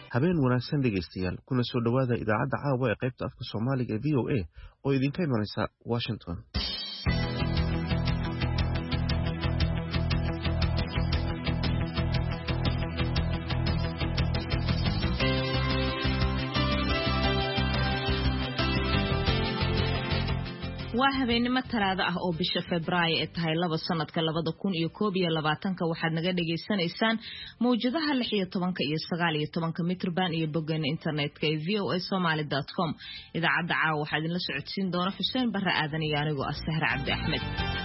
habeen wanaagsan dhegaystayaal kuna soo dhawaada idaacadda caawa ee qaybta afka Soomaaliga ee VOA oo idinka imanaysa Washington. waa habeenimo talaado ah oo bisha Febraayo ee tahay 2 sanadka 2021 waxaad naga dhageysanaysaan mowjadaha 16 iyo 19 mitrban iyo boggeena internetka ee voasomali.com. idaacadda caawa waxaad idin la socodsiin doona Xuseen Barre Aadan iyo anigoo ah Sahra Cabdi Axmed.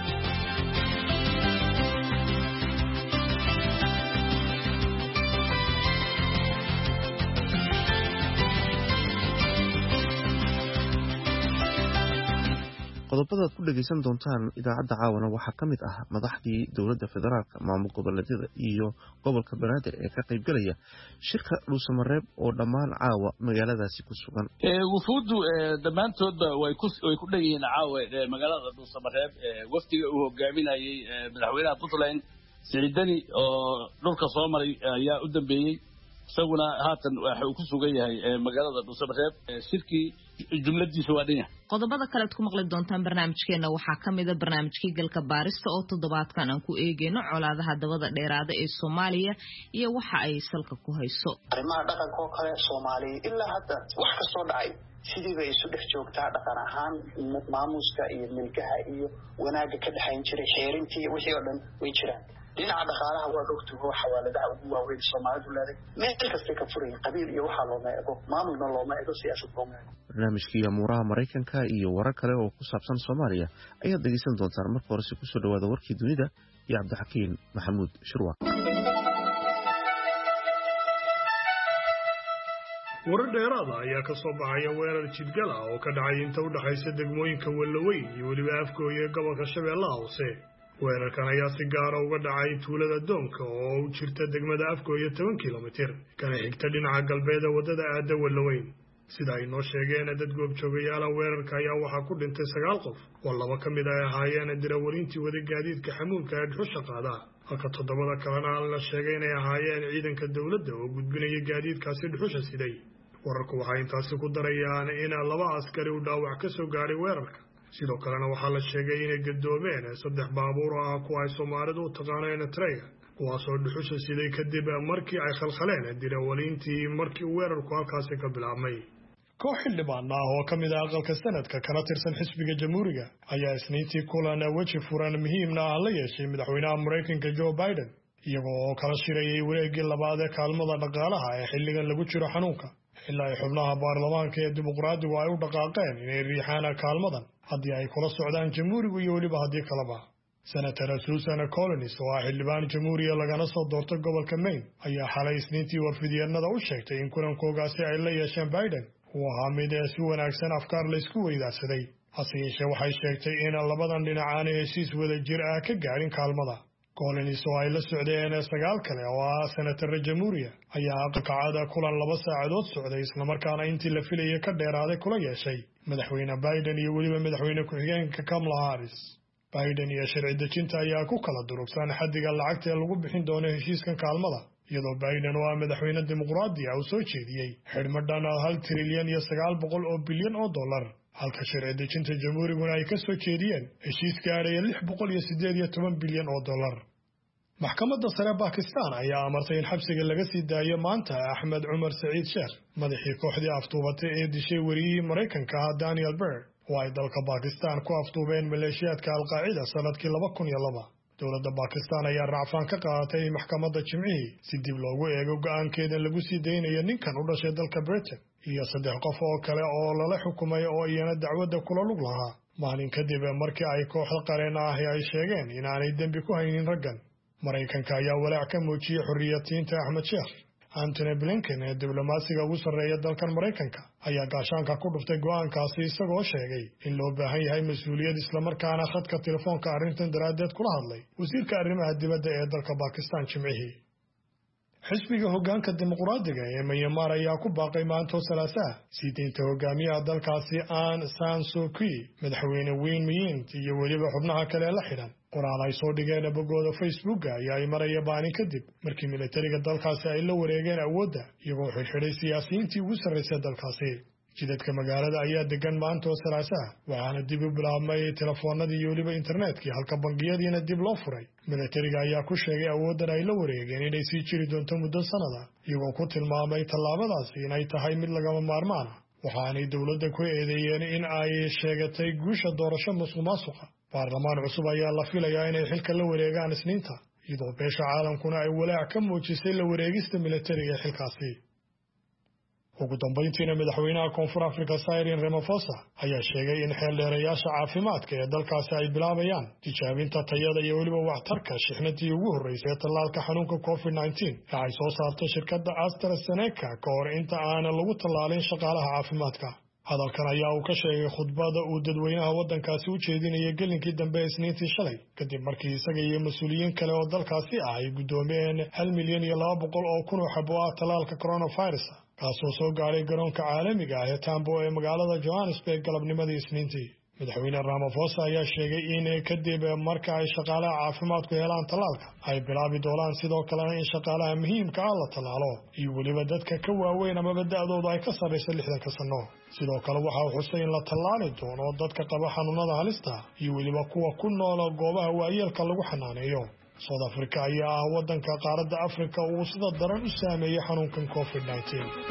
qodobada aad ku dhageysan doontaan idaacadda caawana waxaa ka mid ah madaxdii dowladda federaalka maamul goboleedyada iyo gobolka Banaadir ee ka qaybgalaya shirka dhuusamareeb oo dhammaan caawa magaaladaasi ku sugan. wufuuddu dhammaantoodba way ku dhayihiin caawa magaalada dhuusamareeb wafdiga uu hogaaminayay madaxweynaha Puntland Siciidani oo dhulka soo maray ayaa u dambeeyay isaguna haatan waxa uu ku sugan yahay magaalada dhuusamareeb shirkii jumladiisu waa dhan yahay. qodobada kale aad ku maqli doontaan barnaamijkeena waxaa ka mid ah barnaamijkii galka baarista oo toddobaadkan aan ku eegayno colaadaha dabada dheeraada ee Soomaaliya iyo waxa ay salka ku hayso. arrimaha dhaqanka oo kale Soomaaliya ilaa hadda wax ka soo dhacay sidii bay isu dhex joogtaa dhaqan ahaan maamuuska iyo milkaha iyo wanaagga ka dhaxayn jiray xeerintii wixii oo dhan way jiraan. dhinaca dhaqaalaha waa ogtuho xawaaladaha ugu waaweyn Soomaalidu leedahay meel kasta ka furay qabiil iyo waxa loo meedo maamulna loo meedo siyaasad loo meedo. barnaamijkii amuuraha Mareykanka iyo warar kale oo ku saabsan Soomaaliya ayaad dhageysan doontaan marka hore si ku soo dhawaada warkii dunida iyo Cabdixakiin Maxamuud Shirwa. warar dheeraad ah ayaa ka soo baxaya weerar jidgal ah oo ka dhacay inta u dhaxaysa degmooyinka Wellaweyn iyo weliba Afgooye ee gobolka Shabeellaha Hoose. weerarkan ayaa si gaar ah uga dhacay tuulada Doonka oo u jirta degmada Afgooye 10 kiiloomitir kana xigta dhinaca galbeed wadada aada Wellaweyn. sida ay noo sheegeen dad goobjoogayaal weerarka ayaa waxaa ku dhintay 9 qof oo 2 ka mid ah ahaayeen dirawariintii wada gaadiidka xamuulka ee dhuxusha qaada halka 7 kalena la sheegay inay ahaayeen ciidanka dawladda oo gudbinaya gaadiidkaasi dhuxusha siday. wararku waxay intaasi ku darayaan in 2 askari u dhaawac ka soo gaaray weerarka. sidoo kalena waxaa la sheegay inay gadoomeen 3 baabuur ah kuwa ay Soomaalidu u taqaaneen trailer kuwaasoo dhuxusha siday kadib markii ay khalkhaleen dirawaliintii markii weerarku halkaasi ka bilaabmay. koox xildhibaan ah oo ka mid ah aqalka sanadka kana tirsan xisbiga jamhuuriga ayaa isniintii kulan weji furan muhiimna ah la yeeshay madaxweynaha Mareykanka Joe Biden iyagoo oo kala shirayay wareegii labaad ee kaalmada dhaqaalaha ee xilligan lagu jiro xanuunka ilaa ay xubnaha baarlamaanka ee dimuqraadigu ay u dhaqaaqeen inay riixaan kaalmadan haddii ay kula socdaan jamhuurigu iyo weliba haddii kaleba. senator Susan Collins oo ah xildhibaan jamhuuriga lagana soo doortay gobolka Maine ayaa xalay isniintii warfidiyeenada u sheegtay in kulankoogaasi ay la yeesheen Biden uu ahaa mid si wanaagsan afkaar la isku weydaarsaday. hase yeeshee waxay sheegtay in labadan dhinac aan heshiis wada jir ah ka gaarin kaalmada. Collins oo ay la socdeen 9 kale oo ah senator jamhuuriga ayaa aqalka kulan 2 saacadood socday isla markaana intii la filayay ka dheeraaday kula yeeshay madaxweyne Biden iyo weliba madaxweyne ku-xigeenka Kamala Harris. Biden iyo sharci dejinta ayaa ku kala durugsan xaddiga lacagta ee lagu bixin doono heshiiskan kaalmada iyadoo Biden oo ah madaxweyne dimuqraadi ah uu soo jeediyay xidhmadhan 1 trilyan iyo 900 oo bilyan oo dollar halka sharci dejinta jamhuuriguna ay ka soo jeediyeen heshiis gaaraya 618 bilyan oo dollar. maxkamadda sare Pakistan ayaa amartay in xabsiga laga sii daayo maanta Ahmed Umar Saeed Sheikh madaxii kooxdii aftuubatay ee dishay wariyihii Mareykanka Daniel Berg oo ay dalka Pakistan ku aftuubeen maleeshiyaadka Al-Qaacida sanadkii 2002. dowladda Pakistan ayaa racfaan ka qaadatay maxkamadda Jimcihii si dib loogu eego go'aankeeda lagu sii deynayo ninkan u dhashay dalka Britain iyo 3 qof oo kale oo lala xukumay oo iyana dacwadda kula lug lahaa maalin kadib markii ay kooxda qareen ah ay sheegeen inaanay dembi ku haynin raggan. Mareykanka ayaa walaac ka muujiyay xorriyatiinta Ahmed Sheikh. Antony Blinken ee diblomaasiga ugu sarreeya dalkan Mareykanka ayaa gaashaanka ku dhuftay go'aankaasi isagoo sheegay in loo baahan yahay mas'uuliyad isla markaana khadka telefoonka arrintan daraadeed kula hadlay wasiirka arrimaha dibadda ee dalka Pakistan Jimcihii. xisbiga hoggaanka dimuqraadiga ee Myanmar ayaa ku baaqay maanta Salaasaa sii deynta hogaamiyaha dalkaasi Aung San Suu Kyi, madaxweyne Win Myint iyo weliba xubnaha kale la xidhan. qoraal ay soo dhigeen boggooda Facebook ayaa ay maraya baanin kadib markii militariga dalkaasi ay la wareegeen awoodda iyagoo xidhay siyaasiyiintii ugu sarreysay dalkaasi. jidadka magaalada ayaa degan maanta Salaasaa waxaana dib u bilaabmay telefoonadii iyo weliba internetkii halka bangiyadiina dib loo furay. militariga ayaa ku sheegay awooddan ay la wareegeen inay sii jiri doonto muddo sanada iyagoo ku tilmaamay tallaabadaasi inay tahay mid lagama maarmaan ah. waxaanay dowladda ku eedeeyeen in ay sheegatay guusha doorasho musuqmaasuqa. baarlamaan cusub ayaa la filayaa inay xilka la wareegaan Isniinta iyadoo beesha caalamkuna ay walaac ka muujisay la wareegista militariga ee xilkaasi. ugu dambeyntiina madaxweynaha Koonfur Afrika Cyril Ramaphosa ayaa sheegay in xeeldheerayaasha caafimaadka ee dalkaasi ay bilaabayaan tijaabinta tayada iyo weliba waxtarka shixnadii ugu horreysay ee tallaalka xanuunka COVID-19 ee ay soo saartay shirkadda AstraZeneca ka hor inta aan lagu tallaalin shaqaalaha caafimaadka. hadalkan ayaa uu ka sheegay khudbada uu dadweynaha waddankaasi u jeedinayay gelinkii dambe Isniintii shalay kadib markii isaga iyo mas'uuliyiin kale oo dalkaasi ah ay guddoomiyeen 1,200,000 oo xabo ah tallaalka coronavirus kaasoo soo gaaray garoonka caalamiga ah ee Tambo ee magaalada Johannesburg galabnimadii Isniintii. madaxweyne Ramaphosa ayaa sheegay in kadib marka ay shaqaalaha caafimaadku helaan tallaalka ay bilaabi doonaan sidoo kalena in shaqaalaha muhiimka ah la tallaalo iyo weliba dadka ka waaweyn amaba da'doodu ay ka sarreyso 60 sano. sidoo kale waxa uu xusay in la tallaali doono dadka qaba xanuunada halista iyo weliba kuwa ku nool goobaha waayeelka lagu xanaaneeyo. South Africa ayaa ah waddanka qaaradda Afrika uu sida daran u saameeyay xanuunkan COVID-19.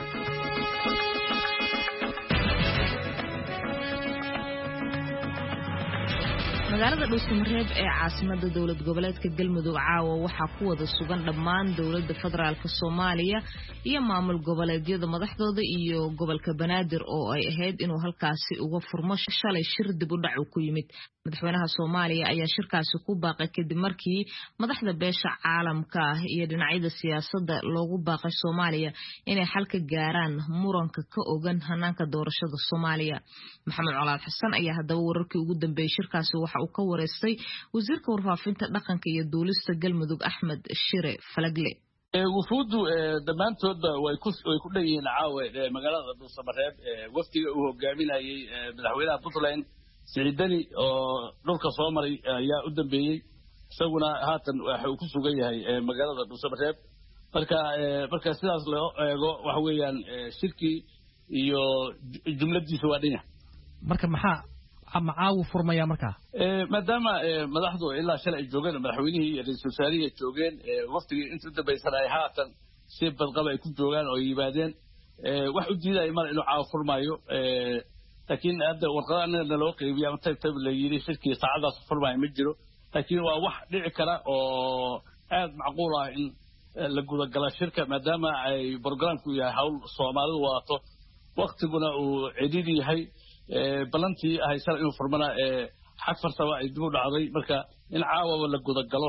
magaalada Dhuusamareeb ee caasimadda dowlad goboleedka Galmudug caawa waxaa ku wada sugan dhammaan dowladda federaalka Soomaaliya iyo maamul goboleedyada madaxdooda iyo gobolka Banaadir oo ay ahayd inuu halkaasi uga furmo shalay shir dib u dhac ku yimid. madaxweynaha Soomaaliya ayaa shirkaasi ku baaqay kadib markii madaxda beesha caalamka iyo dhinacyada siyaasadda loogu baaqay Soomaaliya inay xal ka gaaraan muranka ka ogan hanaanka doorashada Soomaaliya. Maxamed Colaad Xasan ayaa hadaba wararkii ugu dambeeyay shirkaasi waxa uu ka wareystay wasiirka warfaafinta dhaqanka iyo duulista Galmudug Axmed Shire Falagle. wufuudu dhammaantoodba way ku dhayiin caawa magaalada Dhuusamareeb waftiga uu hogaaminayay madaxweynaha Puntland Siciidani oo dhulka soo maray ayaa u dambeeyay isaguna haatan waxa uu ku sugan yahay magaalada Dhuusamareeb. marka sidaas loo eego waxa weeyaan shirkii iyo jumladiisu waa dhinya. marka maxaa macaawu furmaya markaa maadaama madaxdu ilaa shalay ay joogeen madaxweynihii iyo ra'iisul wasaarihii joogeen waqtigii inta u dambeysay ay haatan si badqab ay ku joogaan oo yimaadeen wax u diiday mar inuu caaw furmayo laakiin hadda warqadana loo qeybiyo ama tayb la yiri shirkii saacadaas furmayo ma jiro laakiin waa wax dhici kara oo aad macquul ah in la guda gala shirka maadaama ay programku yahay hawl Soomaalidu waato waqtiguna uu cidid yahay balantii ay shalay inuu furmana xaq farsamo ay dib u dhacday marka in caawa la guda galo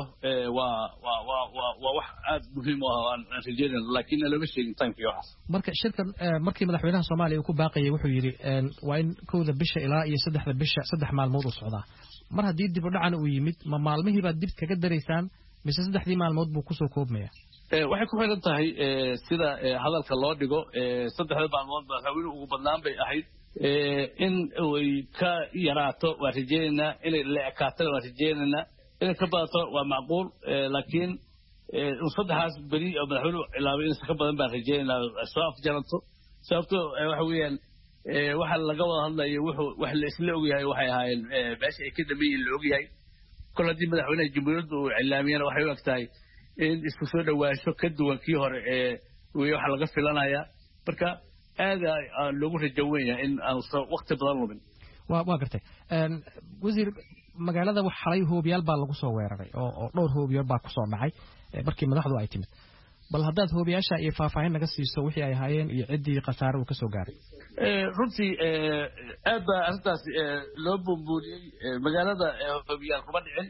waa wax aad muhiim u ah aan rajeynayno laakiin lama sheegin timekii waxaas. marka shirkan markii madaxweynaha Soomaaliya uu ku baaqayay wuxuu yiri waa in 2da bisha ilaa iyo 3da bisha 3 maalmood u socdaa. mar haddii dib u dhacana uu yimid ma maalmihii baad dib kaga dareysaan mise 3 maalmood buu ku soo koobmaya? waxay ku xiran tahay sida hadalka loo dhigo 3 maalmood madaxweynuhu ugu badnaan bay ahayd in ay ka yaraato waa rajeynayna inay la ekaato waa rajeynayna inay ka badato waa macquul laakiin saddexaas bari oo madaxweynuhu ilaabay in ka badan baan rajeynayna soo afjaranto sababtoo waxa weeyaan waxa laga wada hadlayo wax la isla ogyahay waxay ahaayeen meesha ay ka dambeeyeen la ogyahay kol haddii madaxweynaha jamhuuriyadda uu cilaamiyana waxay u egtahay in isku soo dhawaasho ka duwan kii hore waxa laga filanayaa marka aad loogu rajo weyn yahay in aan waqti badan lumin. waa gartay wasiir magaalada wax xalay hoobiyaal baa lagu soo weeraray oo dhowr hoobiyaal baa ku soo dhacay markii madaxdu ay timid bal haddaad hoobiyaasha iyo faahfaahin naga siiso wixii ay ahaayeen iyo ciddii khasaare uu ka soo gaaray. runtii aad baa arrintaas loo buunbuuniyey magaalada hoobiyaal kuma dhicin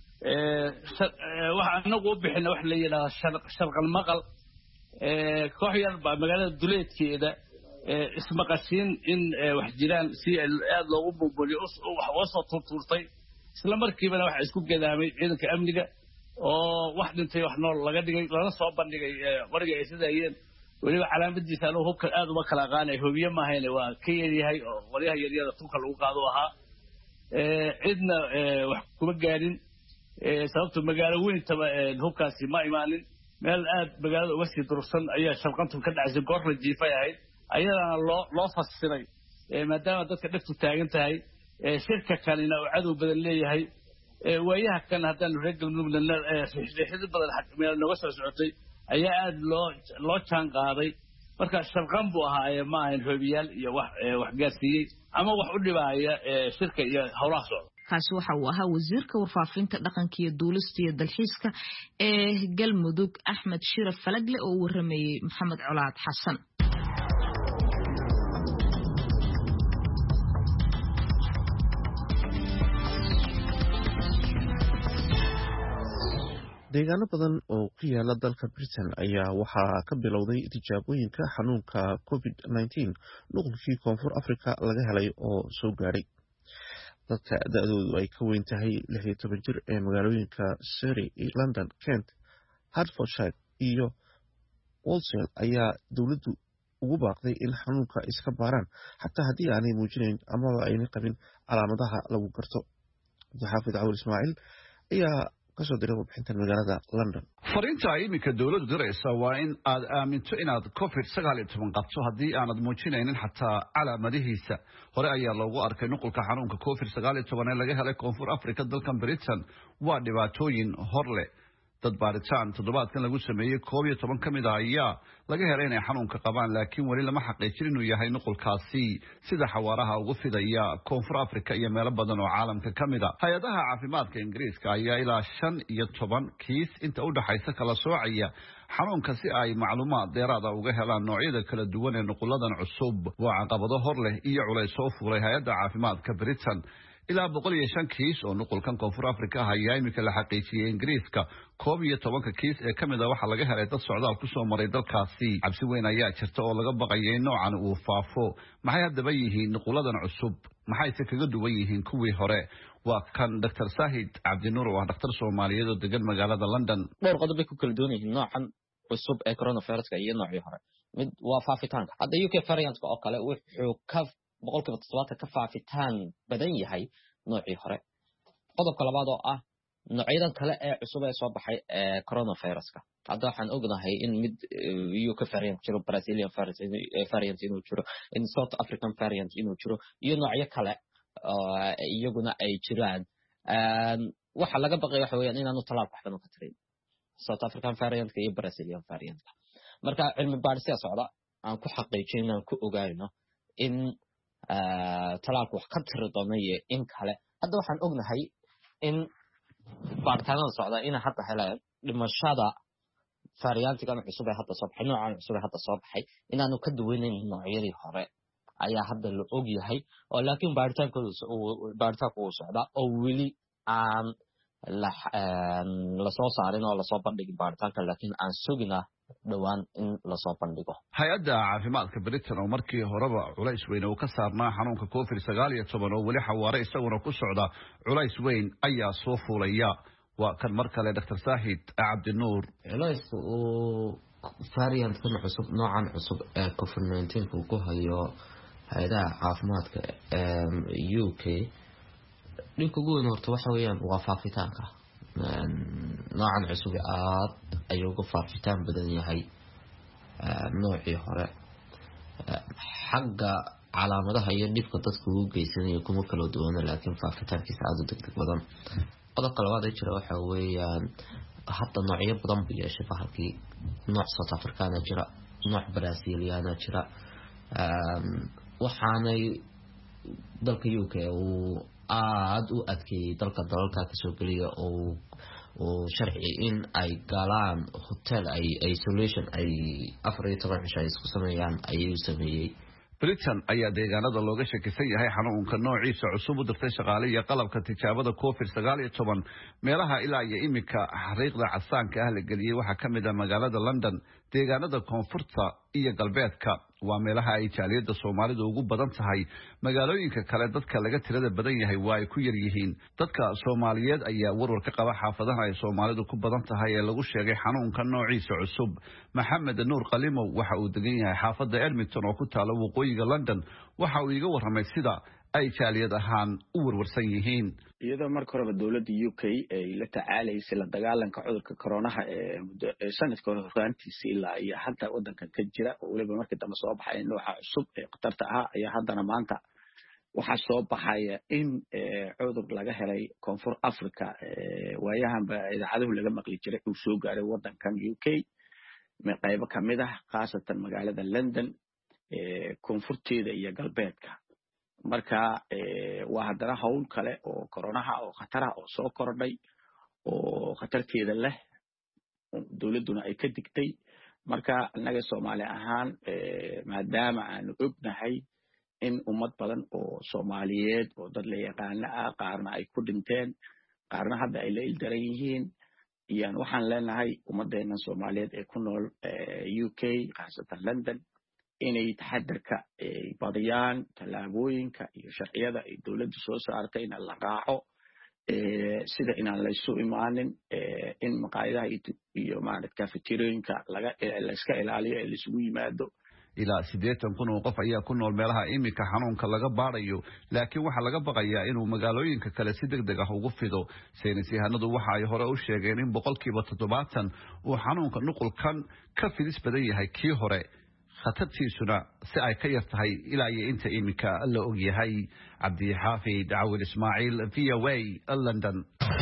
waxa anagu u bixina wax la yidhaahdo sharqal maqal koox yar baa magaalada duleedkeeda ismaqashiin in wax jiraan si aad loogu buunbuuniyo wax soo tuurtuurtay isla markiibana waxa isku gadaamay ciidanka amniga oo wax dhintay wax nool laga dhigay lana soo bandhigay qoriga ay sidayeen waliba calaamadiisa anuu hubka aad uma kala qaanay hubiye ma hayne waa ka yaryahay oo qoryaha yaryada tunka lagu qaado ahaa cidna wax kuma gaarin sababtu magaalo weyn taba hubkaasi ma imaanin meel aad magaalada uga sii durugsan ayaa shalqantu ka dhacaysay goor la jiifay ahayd ayadana loo fasiray maadaama dadka dhiftu taagan tahay shirka kanina uu cadow badan leeyahay waayaha kan haddaan reer galmudugna riixid badan meel nooga soo socotay ayaa aad loo jaan qaaday marka shalqan buu ahaa ma ahayn hoobiyaal iyo wax gaarsiiyey ama wax u dhibaaya shirka iyo howlaha socda kaasi waxa uu ahaa wasiirka warfaafinta dhaqanka iyo duulista iyo dalxiiska ee galmudug Axmed Shiraf Falagle oo u waramayay Maxamed Colaad Xasan. deegaano badan oo ku yaala dalka Britain ayaa waxaa ka bilowday tijaabooyinka xanuunka COVID-19 nuqulkii Koonfur Afrika laga helay oo soo gaaray dadka da'doodu ay ka weyn tahay 16 jir ee magaalooyinka Surrey, London, Kent, Hertfordshire iyo Walsall ayaa dawladdu ugu baaqday in xanuunka iska baaraan xataa haddii aanay muujinayn amaba aynay qabin calaamadaha lagu garto. Xaafid Cawil Ismaaciil ayaa kasoo diray warbixintan magaalada London. Fariinta ay iminka dawladdu diraysa waa in aad aaminto inaad COVID-19 qabto haddii aanad muujinaynin xataa calaamadihiisa. Hore ayaa loogu arkay nuqulka xanuunka COVID-19 ee laga helay Koonfur Afrika dalkan Britain waa dhibaatooyin hor leh. dad baaritaan toddobaadkan lagu sameeyay 11 ka mid ah ayaa laga helay inay xanuunka qabaan laakiin wali lama xaqiijin inuu yahay nuqulkaasi sida xawaaraha ugu fidaya Koonfur Afrika iyo meelo badan oo caalamka ka mid ah. Hay'adaha caafimaadka Ingiriiska ayaa ilaa 15 kiis inta u dhaxaysa kala soocaya xanuunka si ay macluumaad dheeraad ah uga helaan noocyada kala duwan ee nuquladan cusub. Waa caqabado hor leh iyo culays soo fuulay hay'adda caafimaadka Britain. ilaa 105 kiis oo nuqulkan Koonfur Afrika ayaa imika la xaqiijiyay Ingiriiska 11 kiis ee kamid ah waxa laga helay dad socdaal ku soo maray dalkaasi. Cabsi weyn ayaa jirta oo laga baqayay noocan uu faafo. Maxay hadaba yihiin nuquladan cusub? Maxay se kaga duwan yihiin kuwii hore? waa kan Dr. Sahid Cabdinuur oo dhakhtar Soomaaliyeed oo degan magaalada London. dhowr qodob ay ku kala duwan yihiin noocan cusub ee coronavirus-ka iyo noocii hore. mid waa faafitaanka. hadda UK variant-ka oo kale wuxuu ka 70% ka faafitaan badan yahay noocii hore. qodobka labaad oo ah noocyadan kale ee cusub ee soo baxay ee coronavirus-ka. hadda waxaan ognahay in mid UK variant jiro, Brazilian variant inuu jiro, in South African variant inuu jiro iyo noocyo kale iyaguna ay jiraan. waxa laga baqay waxa weeyaan inaanu talaalka waxba ka tarin South African variant iyo Brazilian variant. marka cilmi baadhis socda aan ku xaqiijino aan ku ogaayno in talaalku wax ka tiri doono iyo in kale. hadda waxaan ognahay in baaritaanada socda in hadda helaan dhimashada variantigan cusub ee hadda soo baxay, noocan cusub ee hadda soo baxay inaanu ka duwanayn noocyadii hore ayaa hadda la og yahay. oo laakiin baaritaanku uu socda oo weli aan la soo saarin oo la soo bandhigin baaritaanka, laakiin aan sugina dhawaan in la soo bandhigo. Hay'adda caafimaadka Britain oo markii horeba culays weyn oo ka saarnaa xanuunka COVID-19 oo wali xawaare isaguna ku socda culays weyn ayaa soo fuulaya. waa kan mar kale Dr. Sahid Cabdinuur. culays oo variant-kan cusub, noocan cusub ee COVID-19 ku hayo hay'adaha caafimaadka UK dhibka ugu weyn horta waxa weeyaan waa faafitaanka. noocan cusub aad ayuu uga faafitaan badan yahay noocii hore. xagga calaamadaha iyo dhibka dadku u geysanayo kuma kala duwana, laakiin faafitaankiisa aad u degdeg badan. qodobka labaad ee jira waxa weeyaan hadda noocyo badan buu yeeshay bahalkii. nooc South Africana jira, nooc Braziliana jira. waxaanay dalka UK uu aad u adkeeyay dalalka ka soo geliya oo sharci in ay galaan hotel ay isolation ay 14 cisho isku sameeyaan ayuu sameeyay. Britain ayaa deegaanada looga shakisan yahay xanuunka noociisa cusub u dirtay shaqaale iyo qalabka tijaabada COVID-19 meelaha ilaa iyo imika xariiqda casaanka ah la geliyay waxaa kamid ah magaalada London, deegaanada koonfurta iyo galbeedka waa meelaha ay jaaliyada Soomaalidu ugu badan tahay magaalooyinka kale dadka laga tirada badan yahay waa ay ku yar yihiin dadka Soomaaliyeed ayaa warwar ka qaba xaafadaha ay Soomaalidu ku badan tahay ee lagu sheegay xanuunka noociisa cusub Maxamed Nuur Qalimow waxa uu degan yahay xaafada Edmonton oo ku taala waqooyiga London waxa uu iga warramay sida ay jaaliyad ahaan u warwarsan yihiin iyadoo marka horeba dawladda UK ay la tacaalaysay la dagaalanka cudurka corona sanadka hore horaantiisa ilaa iyo hadda wadankan ka jira oo waliba markii dambe soo baxay nooca cusub ee qatarta ah ayaa haddana maanta waxa soo baxaya in cudur laga helay Koonfur Afrika waayahanba idaacadahu laga maqli jiray uu soo gaaray wadankan UK qaybo kamid ah khaasatan magaalada London koonfurteeda iyo galbeedka marka waa haddana hawl kale oo koronaha oo khataraha oo soo kordhay oo khatarteeda leh dawladuna ay ka digtay marka anaga Soomaali ahaan maadaama aanu ognahay in ummad badan oo Soomaaliyeed oo dad la yaqaan qaarna ay ku dhinteen qaarna hadda ay la ildaran yihiin iyaan waxaan leenahay ummadeena Soomaaliyeed ee ku nool UK khaasatan London inay taxadarka badiyaan talaabooyinka iyo sharciyada ay dawladdu soo saartay in la raaco sida inaan la isu imaanin in maqaayadaha iyo maaragtay cafeteriooyinka la iska ilaaliyo ee la isugu yimaado ilaa 80 kun oo qof ayaa ku nool meelaha imika xanuunka laga baarayo laakiin waxa laga baqayaa inuu magaalooyinka kale si degdeg ah ugu fido saynis yahanadu waxa ay hore u sheegeen in 70% uu xanuunka nuqulkan ka fidis badan yahay kii hore khatartiisuna si ay ka yartahay ilaa iyo inta imika la og yahay Cabdi Xaafid Daawil Ismaaciil VOA London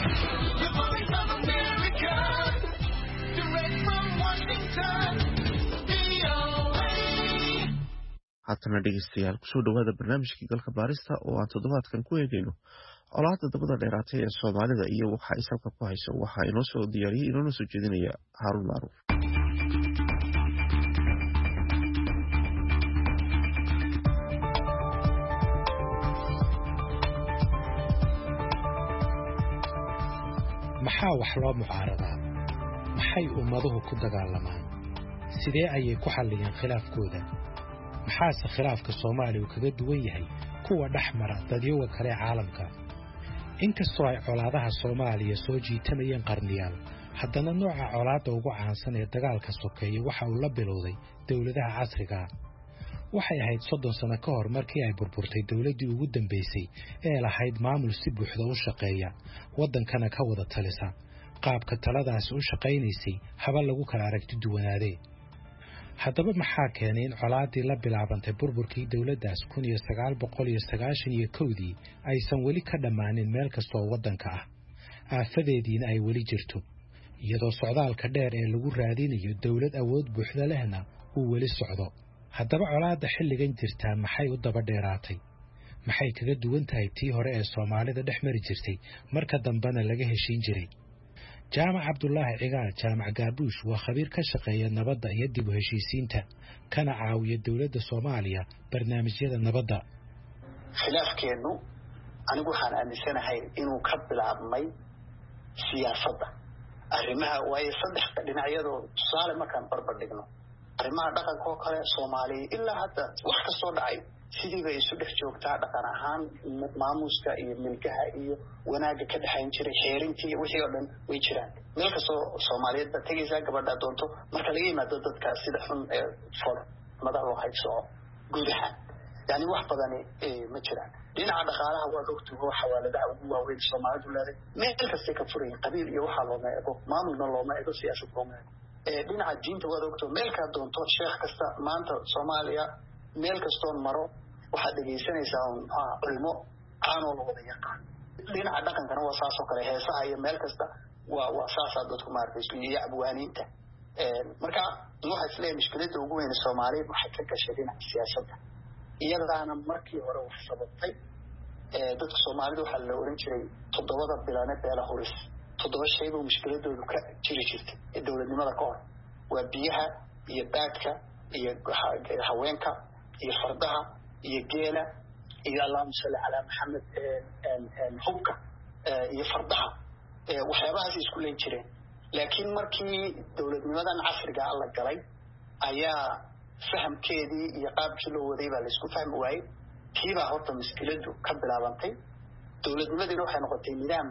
haatana dhegeystayaal kusoo dhawaada barnaamijkii galka baarista oo aan toddobaadkan ku eegayno colaadda dabada dheeraatay ee Soomaalida iyo waxa ay salka ku hayso waxa inoo soo diyaariyay inoo soo jeedinaya Haarun Maaruuf maxaa wax loo mucaaradaa maxay ummaduhu ku dagaalamaan sidee ayay ku xalliyeen khilaafkooda maxaase khilaafka Soomaaliya uu kaga duwan yahay kuwa dhaxmara dadyoga kale caalamka inkastoo ay colaadaha Soomaaliya soo jiitamayeen qarniyaal haddana nooca colaadda ugu caansan ee dagaalka sokeeye waxa uu la bilowday dawladaha casriga waxay ahayd 30 sano ka hor markii ay burburtay dawladdii ugu dambeysay ee lahayd maamul si buuxda u shaqeeya wadankana ka wada talisa qaabka taladaas u shaqeynaysay haba lagu kala aragti duwanaadee haddaba maxaa keenay in colaadii la bilaabantay burburkii dawladdaas 1991 aysan weli ka dhammaanin meel kastoo wadanka ah aafadeediina ay weli jirto iyadoo socdaalka dheer ee lagu raadinayo dawlad awood buuxda lehna uu weli socdo haddaba colaadda xilligan jirtaa maxay u daba dheeraatay maxay kaga duwan tahay tii hore ee Soomaalida dhex mari jirtay marka dambena laga heshiin jiray Jaamac Cabdullaahi Cigaal Jaamac Gaabuush waa khabiir ka shaqeeya nabadda iyo dib u heshiisiinta kana caawiya dawladda Soomaaliya barnaamijyada nabadda khilaafkeenu anigu waxaan aaminsanahay inuu ka bilaabmay siyaasadda arrimaha waaye saddex dhinacyadoo tusaale markaan barbar dhigno arrimaha dhaqanka oo kale Soomaaliya ilaa hadda wax ka soo dhacay sidii bay isu dhex joogtaa dhaqan ahaan maamuuska iyo milkaha iyo wanaaga ka dhaxayn jiray xeerintii wixii oo dhan way jiraan meel kastoo Soomaaliyeed ba tagaysaa gabadha doonto marka laga yimaado dadka sida xun ee madaxda haysoo gudaha yani wax badan ma jiraan dhinaca dhaqaalaha waa ogtahay xawaaladaha ugu waaweyn Soomaalidu leedahay meel kasta ka furay qabiil iyo waxa looma eego maamulna looma eego siyaasad looma eego dhinaca diinta waa ogtahay meel ka doonto sheekh kasta maanta Soomaaliya meel kastoo maro waxaad dhegeysanaysaa culimo aanoo la wada yaqaan dhinaca dhaqankana waa saasoo kale heesaha iyo meel kasta waa saasaa dadku maarkayso iyo abwaaniinta marka waxaa isleeyahay mushkiladda ugu weyn Soomaaliya waxay ka gashay dhinaca siyaasadda iyadaana markii hore wax sababtay dadka Soomaalida waxaa la oran jiray 7 bilaane beela huris 7 shay oo mushkiladoodu ka jiri jirtay dawladnimada ka hor waa biyaha iyo baadka iyo haweenka iyo fardaha iyo geela iyo Allahumma salli ala Muhammad hubka iyo fardaha waxyaabahaas isku leen jireen laakiin markii dawladnimadan casriga la galay ayaa fahamkeedii iyo qaabkii loo waday baa laysku fahmi waayey tiibaa horta mushkiladu ka bilaabantay dowladnimadiina waxay noqotay nidaam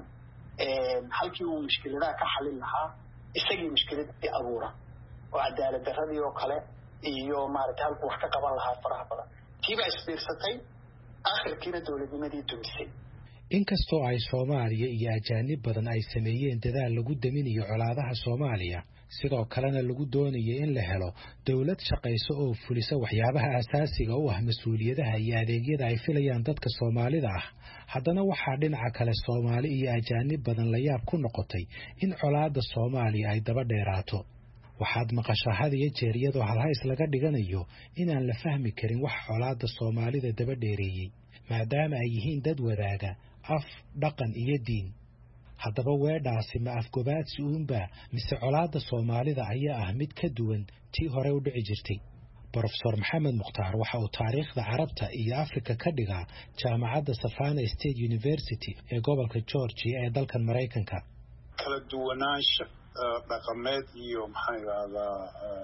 halkii uu mushkiladaha ka xalin lahaa isagii mushkiladii abuura oo cadaalad darradii oo kale iyo maaragtay halkuu wax ka qaban lahaa faraha badan tiibaa isbiirsatay akhirkiina dowladnimadii dumisay inkastoo ay Soomaaliya iyo ajaanib badan ay sameeyeen dadaal lagu daminayo colaadaha Soomaaliya sidoo kalena lagu doonayo in la helo dawlad shaqayso oo fulisa waxyaabaha asaasiga u ah mas'uuliyadaha iyo adeegyada ay filayaan dadka Soomaalida ah haddana waxaa dhinaca kale Soomaali iyo ajaanib badan la yaab ku noqotay in colaada Soomaaliya ay daba dheeraato waxaad maqashaa had iyo jeer iyadoo halhays laga dhiganayo inaan la fahmi karin wax colaada Soomaalida daba dheereeyay maadaama ay yihiin dad wadaaga af dhaqan iyo diin haddaba weedhaasi ma afgobaadsi uunba mise colaada Soomaalida ayaa ah mid ka duwan tii hore u dhici jirtay Professor Maxamed Mukhtaar waxa uu taariikhda Carabta iyo Afrika ka dhigaa jaamacadda Savannah State University ee gobolka Georgia ee dalkan Mareykanka kala duwanaansha dhaqameed iyo maxay yiraahdaa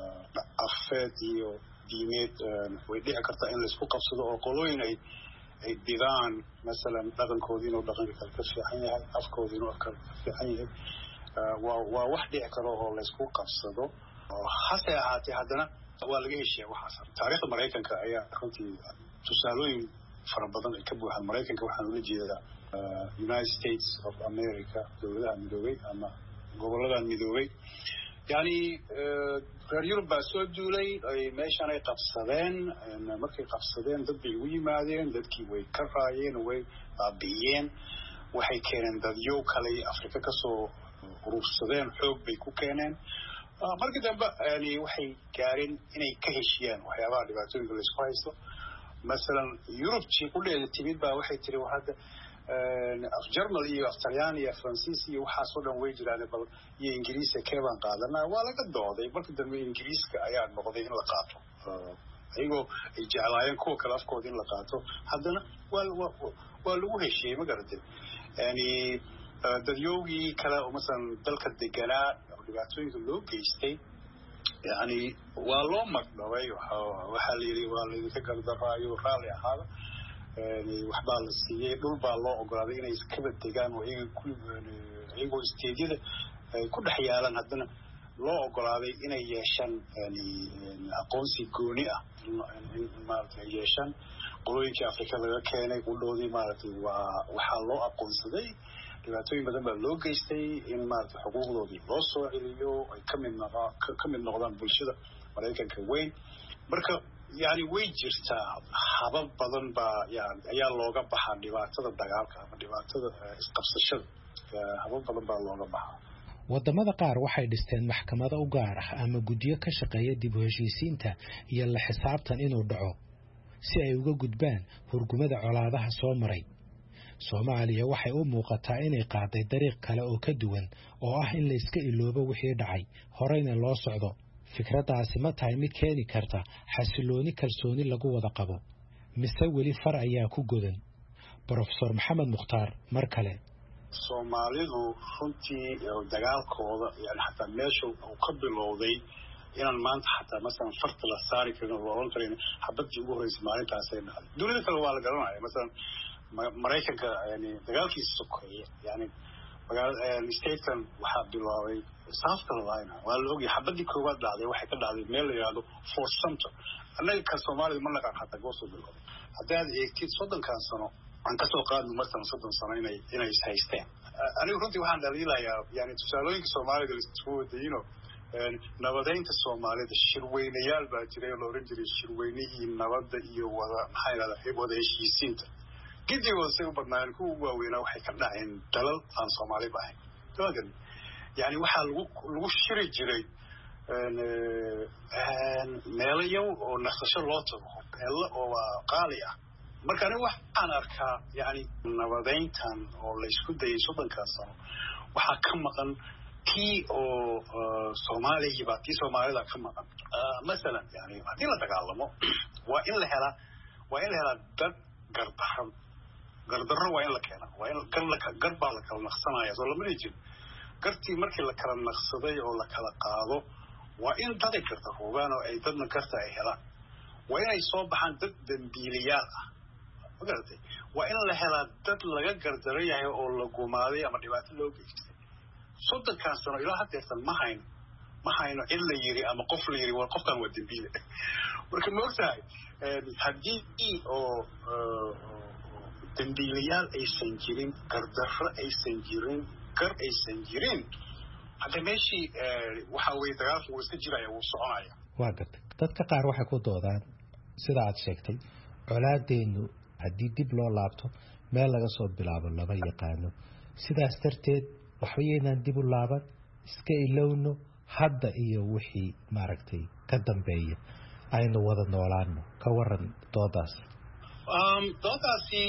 afeed iyo diimeed way dhici kartaa in la isku qabsado oo qolooyin ay bidaan masalan dhaqankoodii inuu dhaqanka kale ka fiican yahay afkoodii inuu afka ka fiican yahay waa wax dhici karo oo la isku qabsado hase ahaatee haddana waa laga heshiyaa waxaas taariikhda Mareykanka ayaa runtii tusaalooyin fara badan ay ka buuxaan Mareykanka waxaan ula jeedaa United States of America dowladaha midoobay ama gobolladan midoobay yani reer Yurub baa soo duulay ay meeshan ay qabsadeen markay qabsadeen dad bay u yimaadeen dadkii way ka raayeen way baabi'iyeen waxay keeneen dadyo kale Afrika ka soo urursadeen xoog bay ku keeneen markii dambe yani waxay gaareen inay ka heshiyaan waxyaabaha dhibaatooyinka la isku haysto masalan Yurub ku dheeda timid baa waxay tiri hadda af German iyo af Talyaani iyo Faransiis iyo waxa soo dhan way jiraan bal iyo Ingiriisi keebaan qaadanaa waa laga dooday markii dambe Ingiriiska ayaa noqday in la qaato ayagoo ay jeclaayeen kuwa kale afkooda in la qaato haddana waa lagu heshiiyey ma garatay yani dadyowgii kale oo masalan dalka deganaa dhibaatooyinka loo geystay yani waa loo magdhabay waxaa la yidhi waa laydinka gardaraayo raalli ahaada waxbaa la siiyey dhul baa loo ogolaaday inay iskaba degaan oo iyagoo isteedyada ay ku dhex yaalaan haddana loo ogolaaday inay yeeshaan aqoonsi gooni ah maaragtay yeeshaan qolooyinkii Afrika laga keenay qudhoodii maaragtay waxaa loo aqoonsaday dhibaatooyin badan baa loo geystay in maaragtay xuquuqdoodii loo soo celiyo ay ka mid noqdaan bulshada Mareykanka weyn marka yani way jirtaa habab badan baa ayaa looga baxaa dhibaatada dagaalka ama dhibaatada isqabsashada habab badan baa looga baxaa wadamada qaar waxay dhisteen maxkamado u gaar ah ama guddiyo ka shaqeeya dib u heshiisiinta iyo la xisaabtan inuu dhaco si ay uga gudbaan hurgumada colaadaha soo maray Soomaaliya waxay u muuqataa inay qaaday dariiq kale oo ka duwan oo ah in la iska iloobo wixii dhacay horeyna loo socdo fikradaasi ma tahay mid keeni karta xasilooni kalsooni lagu wada qabo mise weli far ayaa ku godan Professor Maxamed Mukhtaar mar kale Soomaalidu runtii dagaalkooda yani xataa meesha uu ka bilowday inaan maanta xataa masalan farta la saari karin oo oran karin xabadii ugu horeysay maalintaas ay dhacday dowladda kale waa la garanaya masalan Mareykanka yani dagaalkiisa sokeeye yani statekan waxaa bilaabay South Carolina waa la ogyahay xabadii koowaad dhacday waxay ka dhacday meel la yiraahdo Fort Sumter annaga ka Soomaalida ma naqaan xataa goosoo bilowday haddaad eegtid 30 sano aan ka soo qaadno masalan 30 sano inay is haysteen anigu runtii waxaan dhaliilayaa yani tusaalooyinka Soomaalida isku wadayno nabadeynta Soomaalida shirweynayaal baa jiray oo oran jiray shirweynihii nabadda iyo wada heshiisiinta gidii wada u badnaan ku waaweynaa waxay ka dhaceen dalal aan Soomaali baahayn tawagan yani waxa lagu shiri jiray meelayo oo naqsasho loo tago meelo oo qaali ah marka anigu waxaan arkaa yani nabadeyntan oo la isku dayay 30 sano waxa ka maqan tii oo Soomaalida ka maqan masalan yani hadii la dagaalamo waa in la helaa dad gardarro waa in la keenaa waa in garbaa la kala naqsanaya soo lama leejin gartii markii la kala naqsaday oo la kala qaado waa in dad garta hoogaan oo ay dadna garta ay helaan waa inay soo baxaan dad dambiilayaal ah magaratay waa in la helaa dad laga gardaran yahay oo la gumaaday ama dhibaato loo geystay 30 sano ilaa haddeertan ma hayno in la yiri ama qof la yiri waa qofkan waa dambiile marka ma ogtahay haddii oo dambiilayaal aysan jirin gardarro aysan jirin gar aysan jirin hadda meeshii waxa weeye dagaalkii wuu iska jiraya wuu soconaya waa gartay dadka qaar waxay ku doodaan sida aad sheegtay colaadeenu haddii dib loo laabto meel laga soo bilaabo lama yaqaano sidaas darteed waxba yeynaan dib u laaban iska ilowno hadda iyo wixii maaragtay ka dambeeya aynu wada noolaano ka waran doodaas doodaasi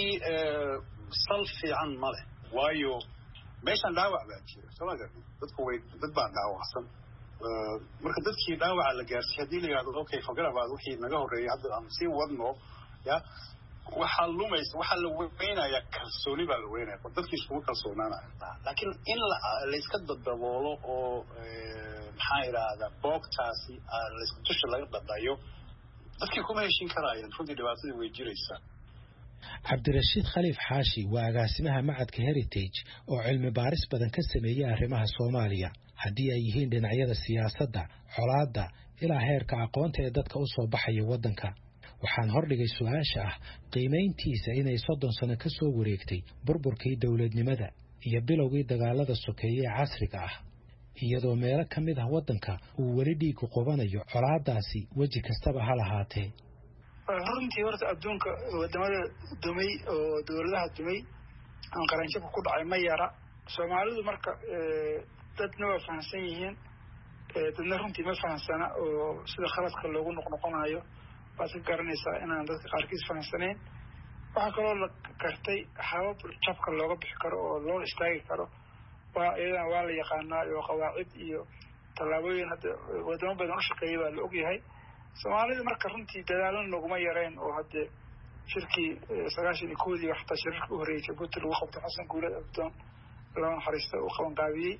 sal fiican ma leh waayo meeshan dhaawac baa jira soo ma gartay dad baa dhaawacsan marka dadkii dhaawaca la gaarsiiyay haddii la yidhahdo okay forget about wixii naga horreeyay hadda aan sii wadno ya waxaa lumaysa waxaa la weynayaa kalsooni baa la weynaya dadkii iskugu kalsoonaanaya laakiin in la iska dadaboolo oo maxaa idhaahdaa boogtaasi dusha laga dhadhayo dadkii kuma heshin karayaan runtii dhibaatadii way jiraysaa cabdirashiid khaliif xaashi waa agaasimaha macadka heritage oo cilmi baaris badan ka sameeyay arrimaha Soomaaliya haddii ay yihiin dhinacyada siyaasadda colaadda ilaa heerka aqoonta ee dadka u soo baxaya waddanka waxaan hordhigay su'aasha ah qiimayntiisa inay 30 sano ka soo wareegtay burburkii dawladnimada iyo bilowgii dagaalada sokeeye ee casriga ah iyadoo meelo ka mid ah waddanka uu weli dhiigu qubanayo colaadaasi weji kastaba ha lahaatee runtii horta adduunka wadamada dumay oo dawladaha dumay aan qaranjabka ku dhacay ma yara Soomaalidu marka dadna waa fahansan yihiin dadna runtii ma fahansana oo sida khaladka loogu noqonayo baad ka garanaysaa inaan dadka qaarkiis fahansaneyn waxaa kaloo la gartay habab jabka looga bixi karo oo loo istaagi karo iyadana waa la yaqaanaa iyo qawaacid iyo tallaabooyin hadda wadamo badan u shaqeeyay baa la ogyahay Soomaalida marka runtii dadaalan laguma yareen oo hadda shirkii 91 waxta shirka u horeeyay Djibouti lagu qabtay Xasan Guulad Abdoon loo naxariista oo qaban qaabiyay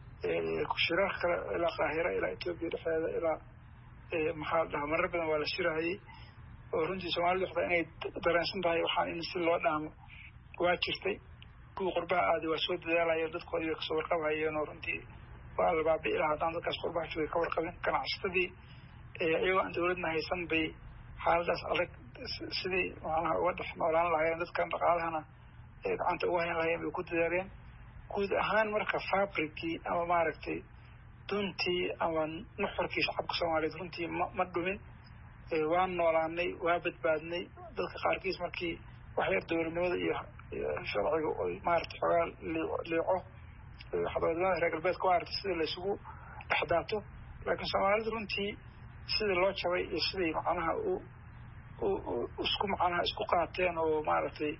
ku shirar kale ilaa Qaahira ilaa Itoobiya dhexdeeda ilaa maxaa dhaha marar badan waa la shirayay oo runtii Soomaalidu waxba inay dareensan tahay waxaan in si loo dhaamo waa jirtay kuwa qurbaha aad waa soo dadaalayeen dadkooda ka soo warqabhayeen oo runtii waa la baabi'i lahaa haddaan dadkaas qurbaha joogay ka warqabin ganacsatadii iyagoo aan dawladna haysan bay xaaladaas adag sidii macnaha uga dhex noolaan lahaayeen dadkan dhaqaalahana gacanta uga hayn lahaayeen bay ku dadaaleen guud ahaan marka fabrikii ama maaragtay duntii ama nuxurkii shacabka Soomaaliyeed runtii ma dhumin waan noolaanay waa badbaadnay dadka qaarkiis markii waxyar dawladnimada iyo sharciga oo maaragtay xogaa liico xadwadnimada reer galbeedka maaragtay sida la isugu dhexdaato laakiin Soomaalidu runtii sida loo jabay iyo siday macnaha isku macnaha isku qaateen oo maaragtay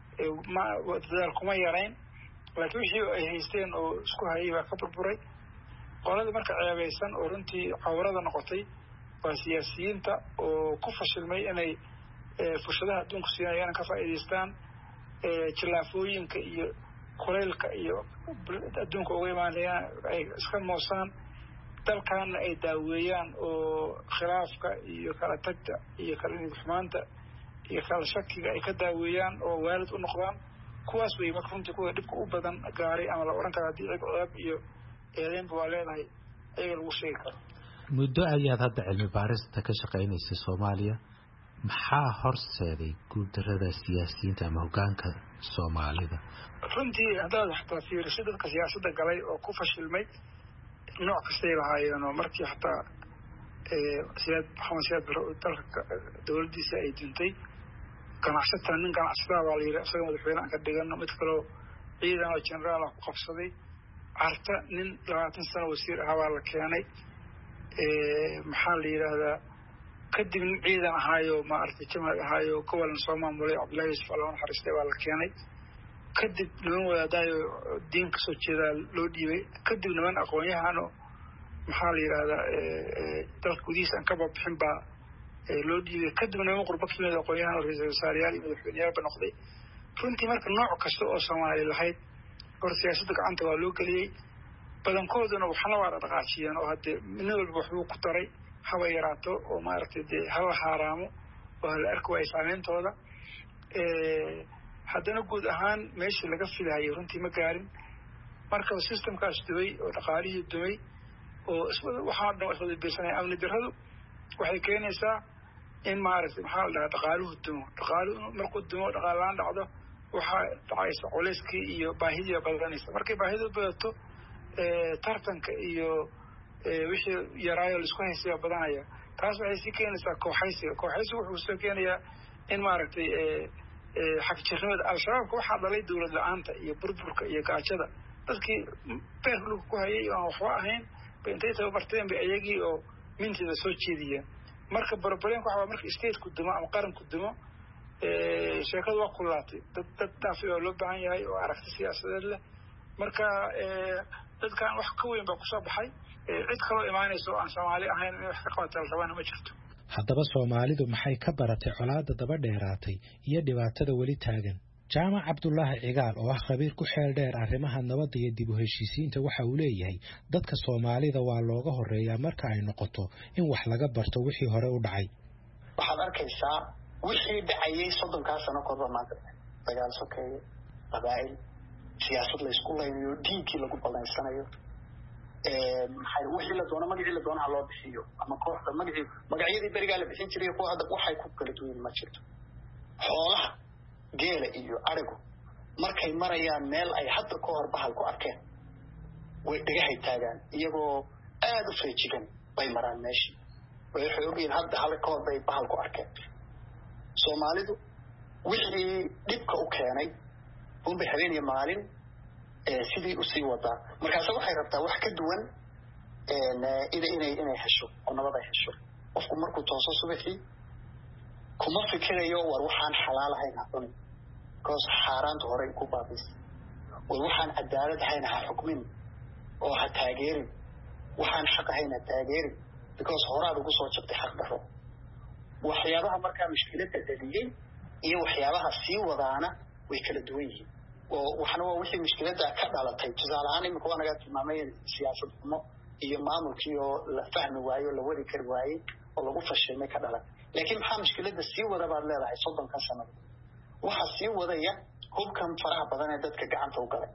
dadaal kuma yarayn laakiin wixii ay haysteen oo isku hayay baa ka burburay qolada marka ceebaysan oo runtii cawrada noqotay waa siyaasiyiinta oo ku fashilmay inay fursadaha adduunka siinayaan ka faa'iideystaan jilaafooyinka iyo kuleylka iyo adduunka uga imaanayaan ay iska moosaan dalkaana ay daaweeyaan oo khilaafka iyo kala tagta iyo kala xumaanta iyo kala shakiga ay ka daaweeyaan oo waalid u noqdaan kuwaas way marka runtii kuwa dhibka u badan gaaray ama la oran karo haddii ciqaab iyo eedeynba waa leedahay ayaga lagu sheegi karo muddo ayaad hadda cilmi baarista ka shaqaynaysay Soomaaliya maxaa horseeday guuldarrada siyaasiyiinta ama hoggaanka Soomaalida runtii haddaad xataa fiiriso dadka siyaasadda galay oo ku fashilmay nooc kastay lahaayeen oo markii xataa maxamed siyaad barre dalka dawladdiisa ay duntay ganacsataa nin ganacsataa baa la yidhi isaga madaxweyne aan ka dhigano mid kaloo ciidan oo generaal ah ku qabsaday carta nin 20 sano wasiir ahaa baa la keenay maxaa la yidhaahdaa kadib nin ciidan ahaayo maaragtay jamaal ahaayo gobolna soo maamulay Cabdullaahi Yuusuf Allah naxariistay baa la keenay kadib niman wadaadaayo diin kasoo jeedaa loo dhiibay kadib niman aqoon-yahano maxaa la yidhaahdaa dalka gudihiisa aan ka babixin baa loo dhiibay kadib niman qurbo ka yimid aqoon-yahan ra'iisul wasaarayaal iyo madaxweyneyaal noqday runtii marka nooc kasta oo Soomaali lahayd hor siyaasadda gacanta waa loo geliyey badankooduna waxna waa dhaqaajiyeen oo hadde nin walba waxbuu ku daray haba yaraato oo maaragtay dee haba haaraamo oo hala arki waayo saameyntooda haddana guud ahaan meeshii laga filaayay runtii ma gaarin marka systemkaas dumay oo dhaqaalihii dumay oo waxaa dhan iswada beersanaya amni darradu waxay keenaysaa in maaragtay maxaa la dhahaa dhaqaaluhu dumo dhaqaaluhu markuu dumo dhaqaal la-aan dhacdo waxaa dhacaysa culeyskii iyo baahidii badanaysa markay baahidu badato tartanka iyo wixii yaraayo laisku haysaya badanaya taas waxay sii keenaysaa kooxaysiga wuxuu soo keenayaa in maaragtay xagjirnimada al-shabaabka waxaa dhalay dawlad la-aanta iyo burburka iyo gaajada dadkii beerlug ku hayay oo aan waxba ahayn bay intay tababarteen bay ayagii oo mintiida soo jeediyeen marka barbarenka waxaa marka stateku dumo ama qaranku dumo sheekadu waa kulaatay dad dhaafi oo loo baahan yahay oo aragti siyaasadeed leh marka dadkan wax ka weyn baa kusoo baxay cid kaloo imaanaysa oo aan soomaali ahayn inay wax ka qabata la rabana ma jirto haddaba soomaalidu maxay ka baratay colaadda daba dheeraatay iyo dhibaatada weli taagan jaamac cabdulaahi cigaal oo ah khabiir ku xeel dheer arrimaha nabadda iyo dib u heshiisiinta waxa uu leeyahay dadka soomaalida waa looga horeeyaa marka ay noqoto in wax laga barto wixii hore u dhacay waxaad arkaysaa wixii dhacayay 30 sano korba maanta dagaal sokeeye qabaa'il siyaasad la isku laynayo diinkii lagu balaysanayo wixii la doono magacii la doonaha loo bixiyo ama kooxda magacyadii berigaa la bixin jiray kuwa hadda waxay ku kala duwan ma jirto xoolaha geela iyo arigu markay marayaan meel ay hadda ka hor bahal ku arkeen way dhagahay taagaan iyagoo aad u feejigan bay maraan meeshii waxay ogyihiin hadda hal ka hor bay bahal ku arkeen soomaalidu wixii dhibka u keenay unbay habeen iyo maalin sidii u sii wadaa markaas waxay rabtaa wax ka duwan inay hesho oo nabad ay hesho qofku markuu tooso subaxii kuma fikirayo war waxaan xalaal ahayn ha cunin because xaaraanta horey ku baabisay war waxaan cadaalad ahayn ha xukmin oo ha taageerin waxaan xaq ahayn ha taageerin because horaad ugu soo jabtay xaq darro waxyaabaha markaa mushkiladda dhaliyey iyo waxyaabaha sii wadaana way kala duwan yihiin oo waxna waa wixii mushkiladda ka dhalatay tusaale ahaan imika waa naga tilmaamay siyaasad xumo iyo maamulkii oo la fahmi waayo la wadi kari waayey oo lagu fashilmay ka dhalatay laakiin maxaa mushkiladda sii wada baad leedahay 30 sano waxa sii wadaya hubkan faraha badan ee dadka gacanta u galay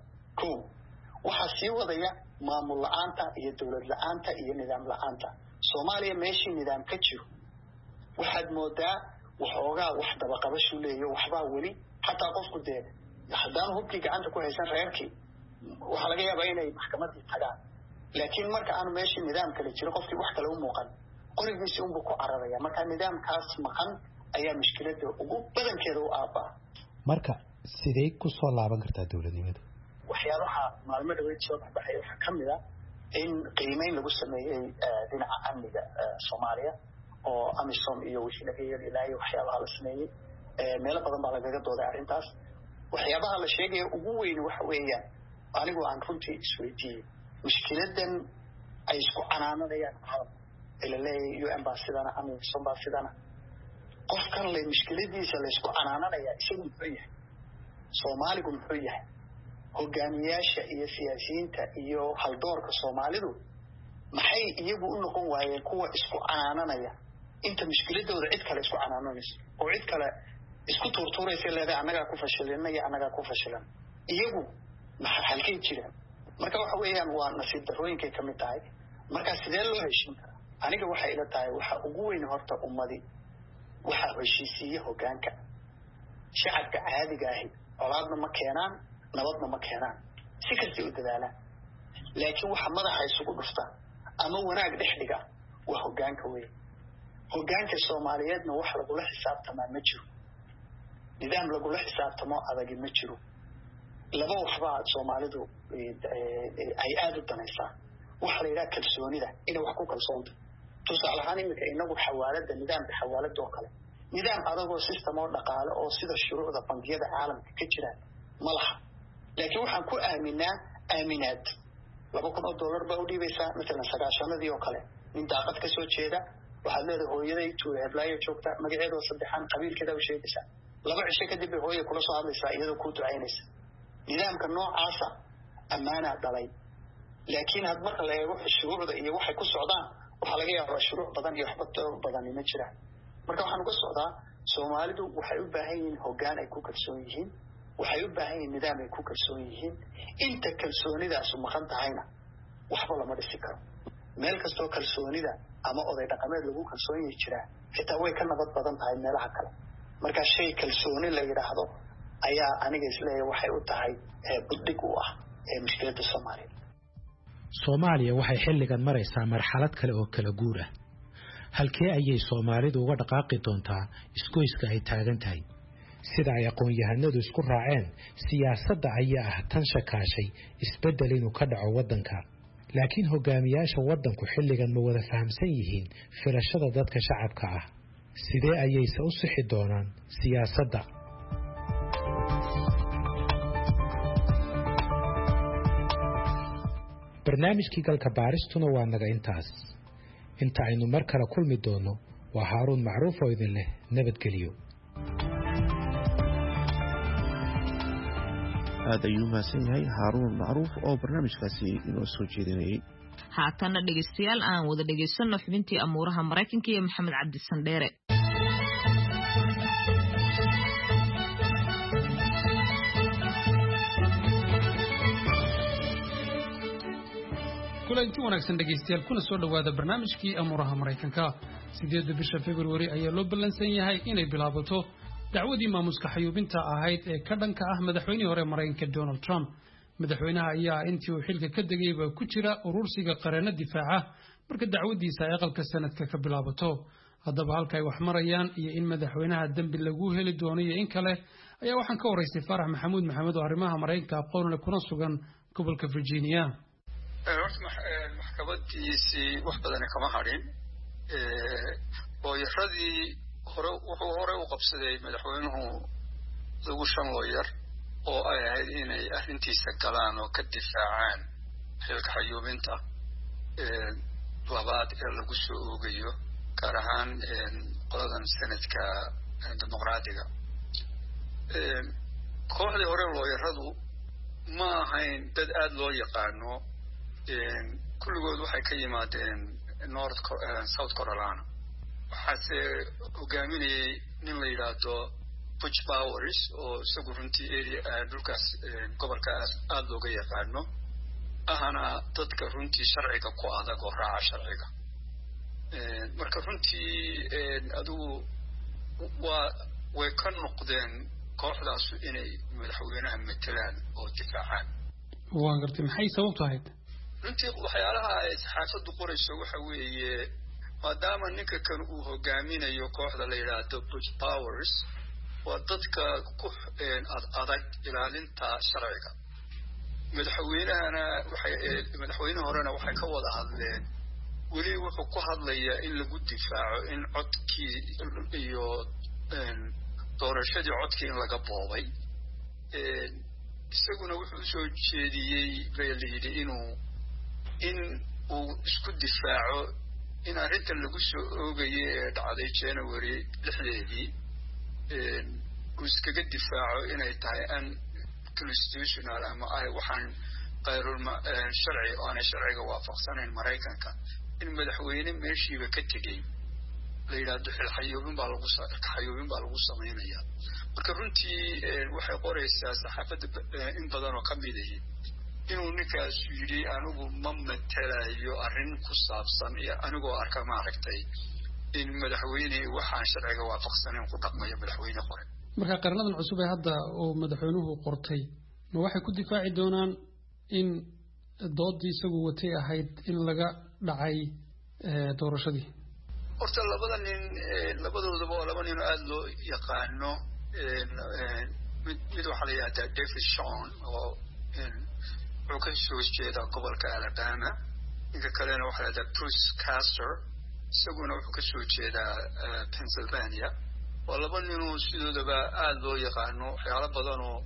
waxa sii wadaya maamul la'aanta iyo dawlad la'aanta iyo nidaam la'aanta Soomaaliya meeshii nidaam ka jiro waxaad moodaa waxoogaa wax daba qabasho leeyo waxba wali xataa qofku dee haddaan hubkii gacanta ku haysan reerkii waxa laga yaabaa inay maxkamadii tagaan laakiin marka aanu meeshii nidaam kale jiro qofkii wax kale u muuqan qorigiisii unbuu ku cararaya marka nidaamkaas maqan ayaa mushkiladda ugu badankeeda u aabaa marka sidee ku soo laaban kartaa dawladnimada waxyaabaha maalmo dhaweyd soo baxay waxaa ka mid ah in qiimeyn lagu sameeyey dhinaca amniga Soomaaliya oo amisom iyo wixii laga yeeli ilaahay waxyaabaha la sameeyey meelo badan baa lagaga dooday arrintaas waxyaabaha la sheegay ugu weyn waxa weeyaan anigu aan runtii isweydiiyey mushkiladan ay isku canaanadayaan caalamka ilaa UN baa sidana amisom baa sidana qofkan la mushkiladiisa la isku canaananaya isagu muxuu yahay Soomaaligu muxuu yahay hogaamiyaasha iyo siyaasiyiinta iyo haldoorka Soomaalidu maxay iyagu u noqon waayeen kuwa isku canaananaya inta mushkiladooda cid kale isku canaananayso oo cid kale isku tuurtuuraysa leedahay anaga ku fashilinay anaga ku fashilan iyagu maxay halkay jiraan marka waxa weeyaan waa nasiib darooyinkay ka mid tahay marka sidee loo heshin karaa aniga waxa ila tahay waxa ugu weyn horta ummadi waxa heshiisiye hoggaanka shacabka caadiga ah colaadna ma keenaan nabadna ma keenaan si kasta u dadaalaan laakiin waxa madaxa isugu dhufta ama wanaag dhexdhiga waa hoggaanka weyn hoggaanka Soomaaliyeedna wax lagu la xisaabtamaa ma jiro nidaam lagu la xisaabtamo adag ma jiro laba waxba Soomaalidu ay aad u danaysaa waxa la yiraahdo kalsoonida in wax ku kalsoonto tusaale ahaan imika inagu xawaalada nidaamka xawaalada oo kale nidaam adagoo system oo dhaqaale oo sida shuruucda bangiyada caalamka ka jira malaha laakiin waxaan ku aaminaad $2,000 baa u dhiibaysaa mesela sagaashanadii oo kale nin daaqad ka soo jeeda waxaad leedahay hooyaday tuule heblaayo joogta magaceeda saddexan qabiilkeeda u sheegaysaa 2 cisho kadib bay hooyada kula soo hadlaysaa iyadoo ku ducaynaysa nidaamka noocaasa ammaana dhalay laakiin had marka la eego shuruucda iyo waxay ku socdaan waxaa laga yaabaa shuruuc badan iyo waxba badan ma jiraan marka waxaan uga socdaa Soomaalidu waxay u baahan yihiin hoggaan ay ku kalsoon yihiin waxay u baahan yihiin nidaam ay ku kalsoon yihiin inta kalsoonidaas maqan tahayna waxba lama dhisi karo meel kastoo kalsoonida ama oday dhaqameed lagu kalsoon yahay jira xitaa way ka nabad badan tahay meelaha kale marka shay kalsooni la yiraahdo ayaa aniga isleeyahay waxay u tahay buddig u ah mushkiladda Soomaaliya waxay xilligan maraysaa marxalad kale oo kala guur ah halkee ayay Soomaalidu uga dhaqaaqi doontaa isgoyska ay taagan tahay sida ay aqoon-yahanadu isku raaceen siyaasadda ayaa ah tan shakaashay isbedel inuu ka dhaco waddanka laakiin hogaamiyaasha waddanku xilligan ma wada fahamsan yihiin filashada dadka shacabka ah sidee ayayse u sixi doonaan siyaasadda barnaamijkii galka baaristuna waa naga intaas inta aynu mar kale kulmi doono waa Haaruun Macruuf oo idin leh nabadgelyo هذا يوم سنهي هارون معروف أو برنامج كاسي إنه سوتشيدني هاتنا دقيستيال آن وذا دقيستنا حبنتي أمورها مراكن كي محمد عبد السنديري كل أنتي وناكسن دقيستيال كنا سؤال وهذا برنامج كي أمورها مراكن كا سيدي بشا فبراير أي لوب لنسنيهاي إني بلابطو dacwadii maamuska xayuubinta ahayd ee ka dhanka ah madaxweynihii hore Mareykanka Donald Trump madaxweynaha ayaa intii uu xilka ka degayba ku jira urursiga qareena difaaca marka dacwadiisa ay aqalka sanadka ka bilaabato haddaba halka ay wax marayaan iyo in madaxweynaha dambi lagu heli doono iyo in kale ayaa waxaan ka waraystay Farax Maxamuud Maxamed oo arrimaha Mareykanka aqoon leh kuna sugan gobolka Virginia maxkamadiisii wax badan kama harin oo yaradii hore u qabsaday madaxweynuhu lagu shan lawyer oo ay ahayd inay arrintiisa galaan oo ka difaacaan xilka xayuubinta labaad ee lagu soo oogayo gaar ahaan qoladan sanadka dimuqraadiga kooxdii hore lawyeradu ma ahayn dad aad loo yaqaano kulligood waxay ka yimaadeen South Carolina waxaase hogaaminayay nin la yidhaahdo Butch Powers oo isagu runtii dhulkaas gobolkaas aad looga yaqaano ahana dadka runtii sharciga ku adag oo raaca sharciga marka runtii adigu way ka noqdeen kooxdaas inay madaxweynaha matalaan oo difaacaan waan gartay maxay sababtu ahayd runtii waxyaalaha ay saxaafaddu qorayso waxa weeye maadaama ninka kan uu hogaaminayo kooxda la yiraahdo Butch Powers waa dadka ku adag ilaalinta sharciga madaxweynaha horena waxay ka wada hadleen weli wuxuu ku hadlayaa in lagu difaaco in codkii iyo doorashadii codkii in laga boobay isaguna wuxuu soo jeediyey bayliidi in uu isku difaaco in arrintan lagu soo oogayay ee dhacday January 6 uu iskaga difaaco inay tahay an constitutional ama ay waxaan qayrul sharci oo aan sharciga waafaqsanayn Mareykanka in madaxweyne meeshiiba ka tegay la yiraahdo xayuubin baa lagu sameeyaa marka runtii waxay qoraysaa saxaafadda in badan oo ka mid ah inuu ninkaas yiri anigu ma matalayo arrin ku saabsan iyo anigoo arka ma aragtay in madaxweyne waxaan sharciga waafaqsanayn ku dhaqmayo madaxweyne hore marka qarnadan cusub ee hadda oo madaxweynuhu qortay ma waxay ku difaaci doonaan in doodii isagu watay ahayd in laga dhacay doorashadii horta labadoodaba waa laba nin aad loo yaqaano mid waxaa la yidhahdaa David Shawn oo wuxuu ka soo jeedaa gobolka Alabama ninka kalena waxaa la yidhahdaa Bruce Castor isaguna wuxuu ka soo jeedaa Pennsylvania waa laba ninoo sidoodaba aad loo yaqaano waxyaalo badan oo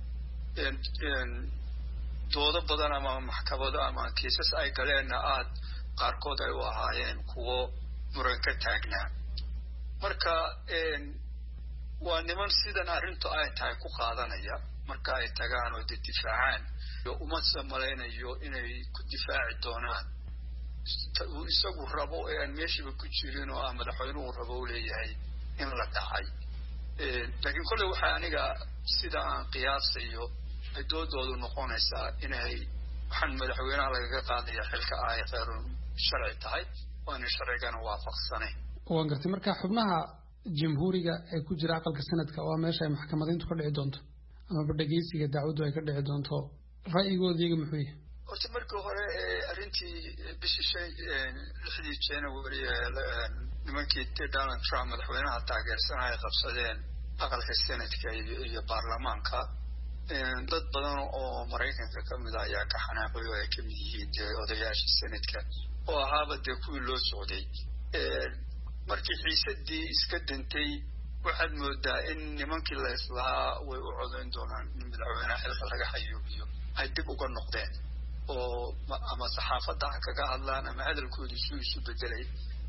doodo badan ama maxkamado ama kiisas ay galeenna aad qaarkood ay u ahaayeen kuwo muran ka taagnaa marka waa niman sidan arrintu ay tahay ku qaadanaya marka ay tagaan oo difaacaan uma samaleynayo inay ku difaaci doonaan isagu rabo ee aan meeshiiba ku jirin oo madaxweynuhu rabo u leeyahay in la dhacay laakiin kolley waxaa aniga sida aan qiyaasayo ay doodoodu noqonaysaa inay waxaan madaxweynaha lagaga qaadaya xilka ay qeyrun sharci tahay waana sharcigana waafaqsanayn waan gartay marka xubnaha jamhuuriga ee ku jira aqalka sanadka waa meesha ay maxkamadayntu ka dhici doonto amaba dhegeysiga dacwaddu ay ka dhici doonto ra'yigooda iyaga muxuu yahay horta markii hore arrintii bishii 6 January nimankii Donald Trump madaxweynaha taageersanaya qabsadeen aqalka sanadka iyo baarlamaanka dad badan oo Mareykanka ka mid ah ayaa ka xanaaqay oo ay ka mid yihiin odayaasha sanadka oo ahaaba dee kuwii loo socday markii xiisadii iska dintay waxaad moodaa in nimankii la islahaa way u codayn doonaan in madaxweynaha xilka laga xayuubiyo ay dib uga noqdeen oo ama saxaafadda kaga hadlaan ama hadalkooda isu bedelay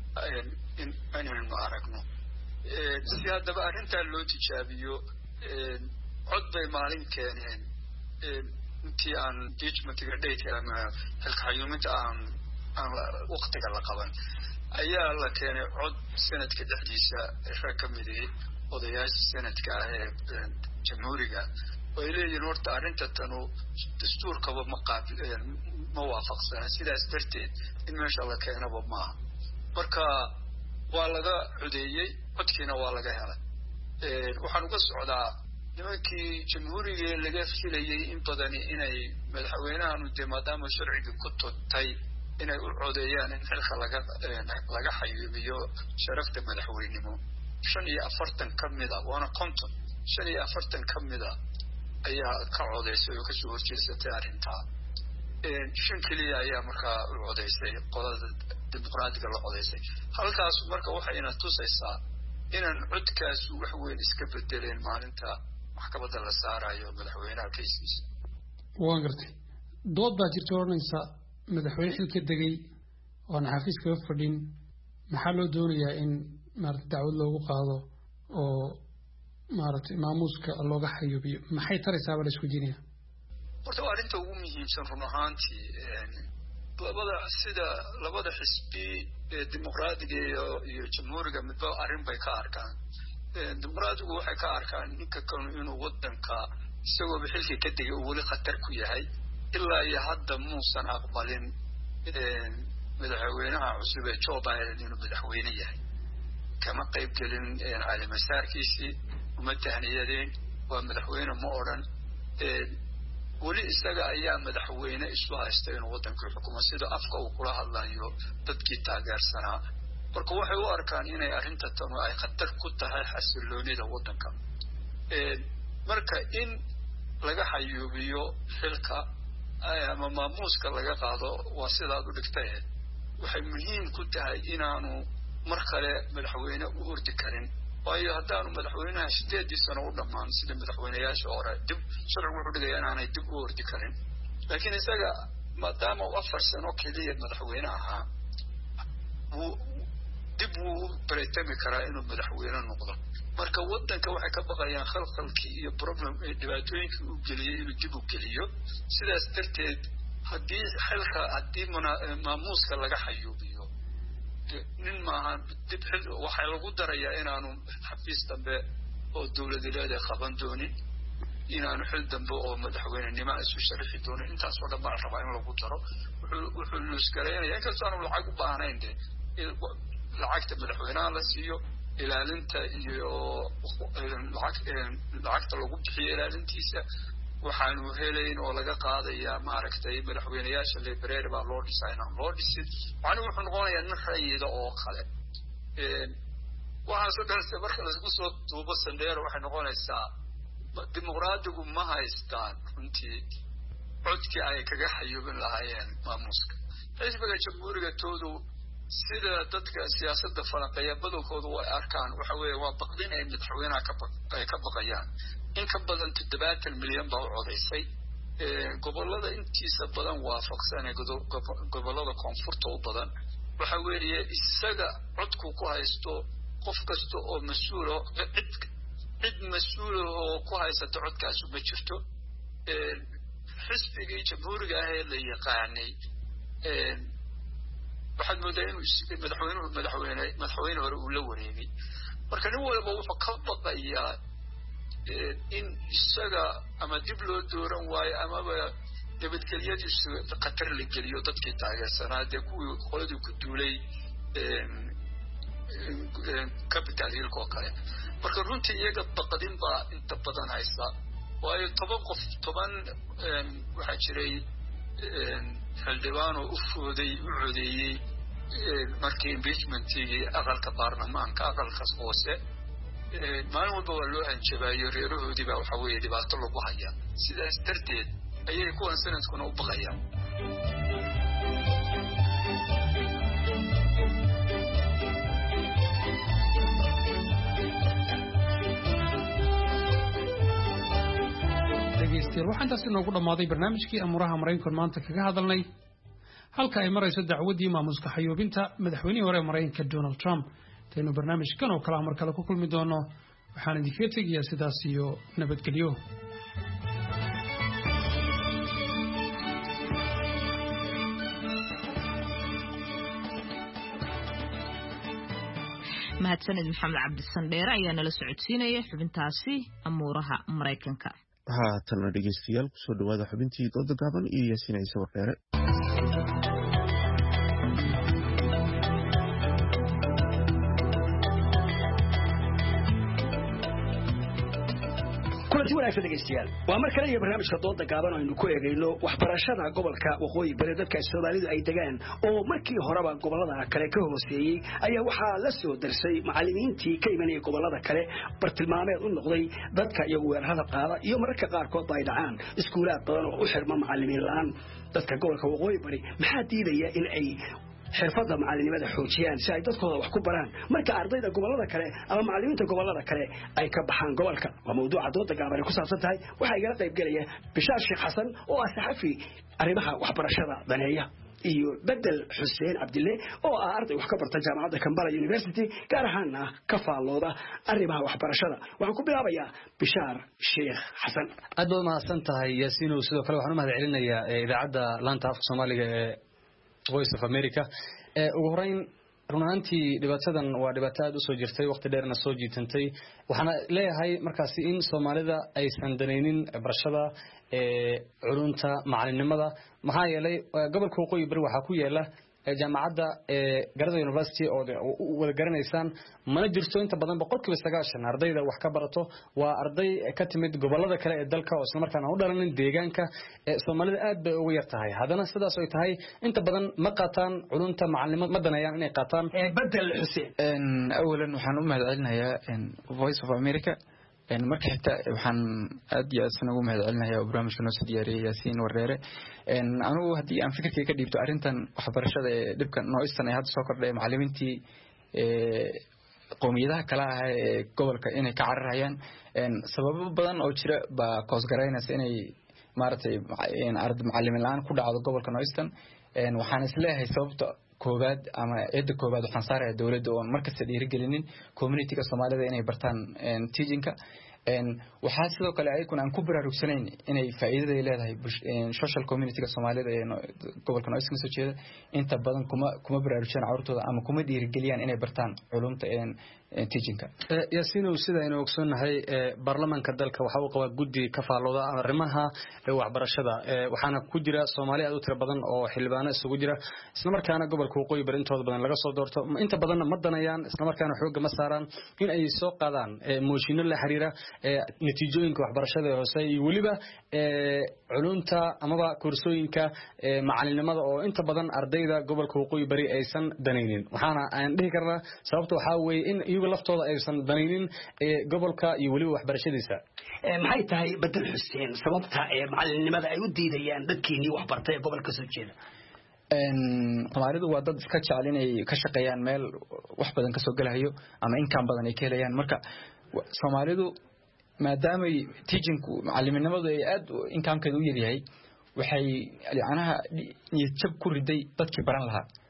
inaynu aragno si haddaba arrintaa loo tijaabiyo cod bay maalin keeneen intii aan impeachmentiga date ama xilka xayuuminta aan waqtiga la qaban ayaa la keenay cod sanadka dhexdiisa rag ka mid ah odayaasha sanadka ah ee jamhuuriga way leeyihiin horta arrinta tanu dastuurkaba ma waafaqsana sidaas darteed in meesha la keenaba maaha marka waa laga codeeyey codkiina waa laga helay waxaan uga socdaa nimankii jamhuuriga laga filayay in badani inay madaxweynahan dee maadaama sharciga ku totay inay u codeeyaan in xilka laga xayuubiyo sharafta madaxweynimo 45 ka mid ah waana 45 ka mid ah ayaa ka codeysay oo kasoo horjeestay arrintaa 5 kaliya ayaa markaa u codeysay qolada dimuqraadiga la codeysay halkaas marka waxayna tusaysaa inaan codkaas wax weyn iska bedeleen maalinta maxkamadda la saarayo madaxweynaha kiiskiisa waan gartay dood baa jirta oranaysa madaxweyne xilka degay oo aan xafiiska ka fadhin maxaa loo doonayaa in maaragtay dacwad loogu qaado oo maaragtay maamuuska looga xayuubiyo maxay taraysaa baa la isku jinaya horta waa arrinta ugu muhiimsan run ahaantii labada xisbi ee dimuqraadiga iyo jamhuuriga midba arrin bay ka arkaan dimuqraadigu waxay ka arkaan ninka kanu inuu wadanka isagooba xilka ka degay uu weli khatar ku yahay ilaa iyo hadda muusan aqbalin madaxweynaha cusub ee Joe Biden inuu madaxweyne yahay kama qayb gelin caleemasaarkiisii uma tahniyadeen waa madaxweyne ma odhan weli isaga ayaa madaxweyne isu haysta inuu wadanka xukumo sida afka uu kula hadlayo dadkii taageersanaa marka waxay u arkaan inay arrinta tanu ay khatar ku tahay xasiloonida wadanka marka in laga xayuubiyo xilka ama maamuuska laga qaado waa sidaad u dhigtay waxay muhiim ku tahay inaanu mar kale madaxweyne u ordi karin waayo haddaanu madaxweynaha 8 sano u dhammaan sida madaxweynayaasha hore dib sharcigu wuxuu dhigayaa inaanay dib u ordi karin laakiin isaga maadaama uu 4 sano keliya madaxweyne ahaa dib uu bareetami karaa inuu madaxweyne noqdo marka wadanka waxay ka baqayaan khalkhalkii iyo problem dhibaatooyinkii uu geliyay inuu dib u geliyo sidaas darteed haddii maamuuska laga xayuubiyo nin maaha dib xil waxay lagu darayaa inaanu xafiis dambe oo dowladeed qaban doonin inaanu xil dambe oo madaxweynenimo isu sharixi doonin intaas oo dhan baa rabaa in lagu daro wuxuu luusgareynaya inkastoo aanu lacag u baahnayn de lacagta madaxweynaha la siiyo ilaalinta iyo lacagta lagu bixiyo ilaalintiisa waxaanu helayn oo laga qaadaya maaragtay madaxweynayaasha library baa loo dhisay inaan loo dhisin macnuhu wuxuu noqonayaa nin rayida oo kale waxaasoo dhan marka laisku soo duubo sandheero waxay noqonaysaa dimuqraadigu ma haystaan runtii codkii ay kaga xayuubin lahaayeen maamuuska xisbiga jamhuuriga toodu sida dadka siyaasadda falanqeeya badankoodu way arkaan waxa weeye waa baqdin ay madaxweynaha ay ka baqayaan in ka badan 70 milyan baa u codaysay gobolada intiisa badan waafaqsan ee gobolada koonfurta u badan waxa weeye isaga codku ku haysto qof kasta oo mas'uul cid mas'uul oo ku haysta codkaas ma jirto xisbiga jamhuuriga ah ee la yaqaanay waxaad moodaa inuu madaxweyne hore uu la wareegay marka nin walba wuxuu ka baqayaa in isaga ama dib loo dooran waayo amaba nabadgelyadiisu khatar la geliyo dadkii taageersanaa dee kuwii qoladii ku duulay capital hillka oo kale marka runtii iyaga baqadin baa inta badan haysta waayo 10 waxaa jiray xildhibaan oo u codeeyey markii impeachmentigii aqalka baarlamaanka aqalkaas hoose maalin walba waa loo hanjabaayo reerahoodii baa waxa weeye dhibaato lagu hayaa sidaas darteed ayay kuwan sanadkuna u baqayaan dhegeystayaal waxaan taasi noogu dhammaaday barnaamijkii amuraha maraykanka maanta kaga hadalnay halka ay marayso dacwadii maamuska xayuubinta madaxweynihii hore maraykanka Donald Trump taynu barnaamijkan oo kala mar kale ku kulmi doono waxaan idinkaga tegayaa sidaas iyo nabadgelyo mahadsanid maxamed cabdi sandheere ayaa nala socodsiinaya xubintaasi amuuraha maraykanka haatana dhegeystayaal kusoo dhawaada xubintii dooda gaaban iyo yaasiin ciise warreere kulanti wanaagsan dhegeystayaal waa mar kale iyo barnaamijka dooda gaaban aynu ku eegayno waxbarashada gobolka waqooyi bari dadka Soomaalidu ay degaan oo markii horeba gobolada kale ka hooseeyay ayaa waxaa la soo darsay macallimiintii ka imanayay gobolada kale bartilmaameed u noqday dadka iyo weerarada qaada iyo mararka qaarkood ay dhacaan iskuulaad badan oo u xirma macallimiin la'aan dadka gobolka waqooyi bari maxaa diidaya in ay xirfadda macallinimada xoojiyaan si ay dadkooda wax ku baraan marka ardayda gobolada kale ama macallimiinta gobolada kale ay ka baxaan gobolka waa mawduuca dooda gaaban ku saabsan tahay waxa igala qayb galaya Bishaar Sheekh Xasan oo ah saxafi arrimaha waxbarashada daneeya iyo Bedel Xuseen Cabdille oo ah arday wax ka barta jaamacadda Kampala University gaar ahaan ka faalooda arrimaha waxbarashada waxaan ku bilaabayaa Bishaar Sheekh Xasan aad baad mahadsan tahay Yaasiin oo sidoo kale waxaan u mahadcelinayaa idaacadda laanta afka Soomaaliga ee Voice of America ugu horeyn runaantii dhibaatadan waa dhibaato aad u soo jirtay waqti dheerna soo jiitantay waxaana leeyahay markaasi in Soomaalida aysan danaynin barashada culunta macallinimada maxaa yeelay gobolka waqooyi bari waxa ku yaala jaamacadda Garada University oo wada garanaysaan mana jirto inta badan 90% ardayda wax ka barato waa arday ka timid gobolada kale ee dalka oo isla markaana u dhalanin deegaanka Soomaalida aad bay ugu yar tahay hadana sidaas ay tahay inta badan ma qaataan culunta macallimada ma danayaan inay qaataan Bedel Xuseen awalan waxaan u mahadcelinayaa Voice of America marka xigta waxaan aad iyo aad ugu mahadcelinayaa barnaamijka noo soo diyaariyay Yaasiin Warreere anigu hadii aan fikirkayga ka dhiibto arintan waxbarashada ee dhibka nooistan ay hadda soo kordhay macallimiintii qowmiyadaha kala ah ee gobolka inay ka cararayaan sababo badan oo jira ba koos garaynaysa inay maartay macallimiin la'aan ku dhacdo gobolka nooistan waxaan isleeyahay sababta koobaad ama eedda koobaad waxaan saarayaa dawladda oo markasta dhiirigelinin community-ga Soomaalida inay bartaan teaching-ka waxaa sidoo kale ayaguna aan ku baraarugsanayn inay faa'iidada ay leedahay social community-ga Soomaalida ee gobolka Nooska soo jeeda inta badan kuma baraarujiyaan carruurtooda ama kuma dhiirigeliyaan inay bartaan culumta teaching-ka Yaasiin sida aynu ogsoonahay baarlamaanka dalka waxa uu qabaa guddi ka faalooda arrimaha waxbarashada waxaana ku jira Soomaali aad u tiro badan oo xildhibaano isugu jira isla markaana gobolka waqooyi bari intooda badan laga soo doorto inta badan ma danayaan isla markaana xoog ma saaraan in ay soo qaadaan mooshinno la xiriira natiijooyinka waxbarashada hoose iyo waliba culunta amaba koorsooyinka macallinimada oo inta badan ardayda gobolka waqooyi bari aysan danaynin waxaana aan dhihi karnaa sababta waxa weeye in iyagu laftooda aysan danaynin gobolka iyo waliba waxbarashadiisa maxay tahay Bedel Xuseen sababta macallinimada ay u diidayaan dadkii wax bartay gobolka soo jeeda Soomaalidu waa dad iska jecel inay ka shaqeeyaan meel wax badan ka soo galayo ama income badan ay ka helayaan marka Soomaalidu maadaama teaching-ku macalliminimadu ay aad income-keedu u yaryahay waxay anaha niyad jab ku riday dadkii baran lahaa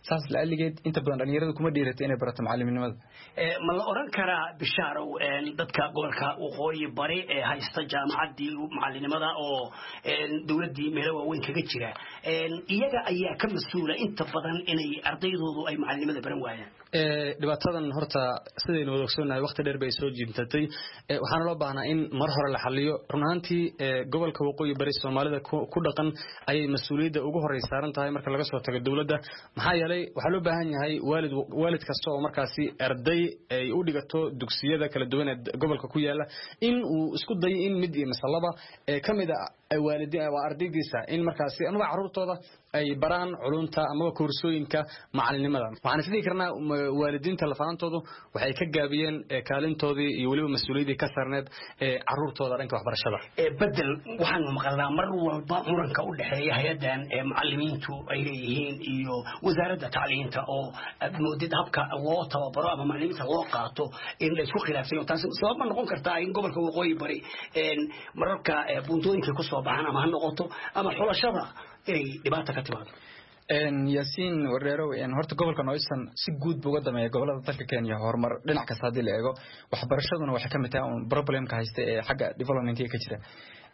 saas la aligeed inta badan dhalinyaradu kuma dhiirata inay barato macalliminimada ma la oran karaa bishaarow dadka gobolka waqooyi bari ee haysta jaamacadii macallinimada oo dawladii meelo waaweyn kaga jira iyaga ayaa ka mas'uula inta badan inay ardaydoodu ay macallinimada baran waayaan dhibaatadan horta sidaynu wada ogsoonahay waqti dheer bay soo jiimtatay waxaana loo baahnaa in mar hore la xalliyo run ahaantii gobolka waqooyi bari Soomaalida ku dhaqan ayay mas'uuliyadda ugu horey saaran tahay marka laga soo tago dawladda maxaa yeelay waxaa loo baahan yahay waalid kasta oo markaasi arday ay u dhigato dugsiyada kala duwan ee gobolka ku yaala in uu isku dayo in mid iyo masalaba kamid ah waa ardaydiisa in markaasi ama caruurtooda ay baraan culumta ama koorsooyinka macallinimada waxaan isdhihi karnaa waalidiinta lafaantoodu waxay ka gaabiyeen kaalintoodii iyo waliba mas'uuliyadii ka saarneed caruurtooda dhanka waxbarashada bedel waxaan maqalnaa mar walba muranka u dhaxeeya hay'adan macallimiintu ay leeyihiin iyo wasaaradda tacliinta oo moodid habka loo tababaro ama macallimiinta loo qaato in la isku khilaafsayo taas sabab ma noqon kartaa in gobolka waqooyi bari mararka buuntooyinka ku soo baxaan ama ha noqoto ama xulashada inay dhibaato ka timaado yaasiin wareerow horta gobolka Northern si guud buu uga dameeyay gobolada dalka Kenya horumar dhinac kasta hadii la eego waxbarashaduna waxay kamid tahay problemka haysta ee xagga development-ka ka jira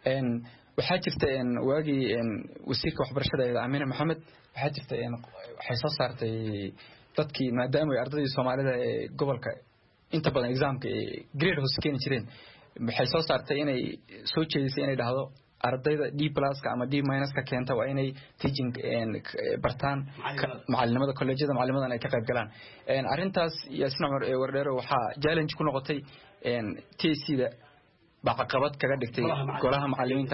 waxaa jirta waagii wasiirka waxbarashada ee Amina Maxamed waxaa jirta waxay soo saartay dadkii maadaama ay ardayda Soomaalida ee gobolka inta badan examka grade hoos keeni jireen waxay soo saartay inay soo jeedisay inay dhahdo ardayda D+ ama D- ka keenta waa inay teaching bartaan macallimada collegeada macallimadan ay ka qayb galaan arintaas Yaasiin Umar Wardheero waxa challenge ku noqotay TC-da caqabad kaga dhigtay golaha macallimiinta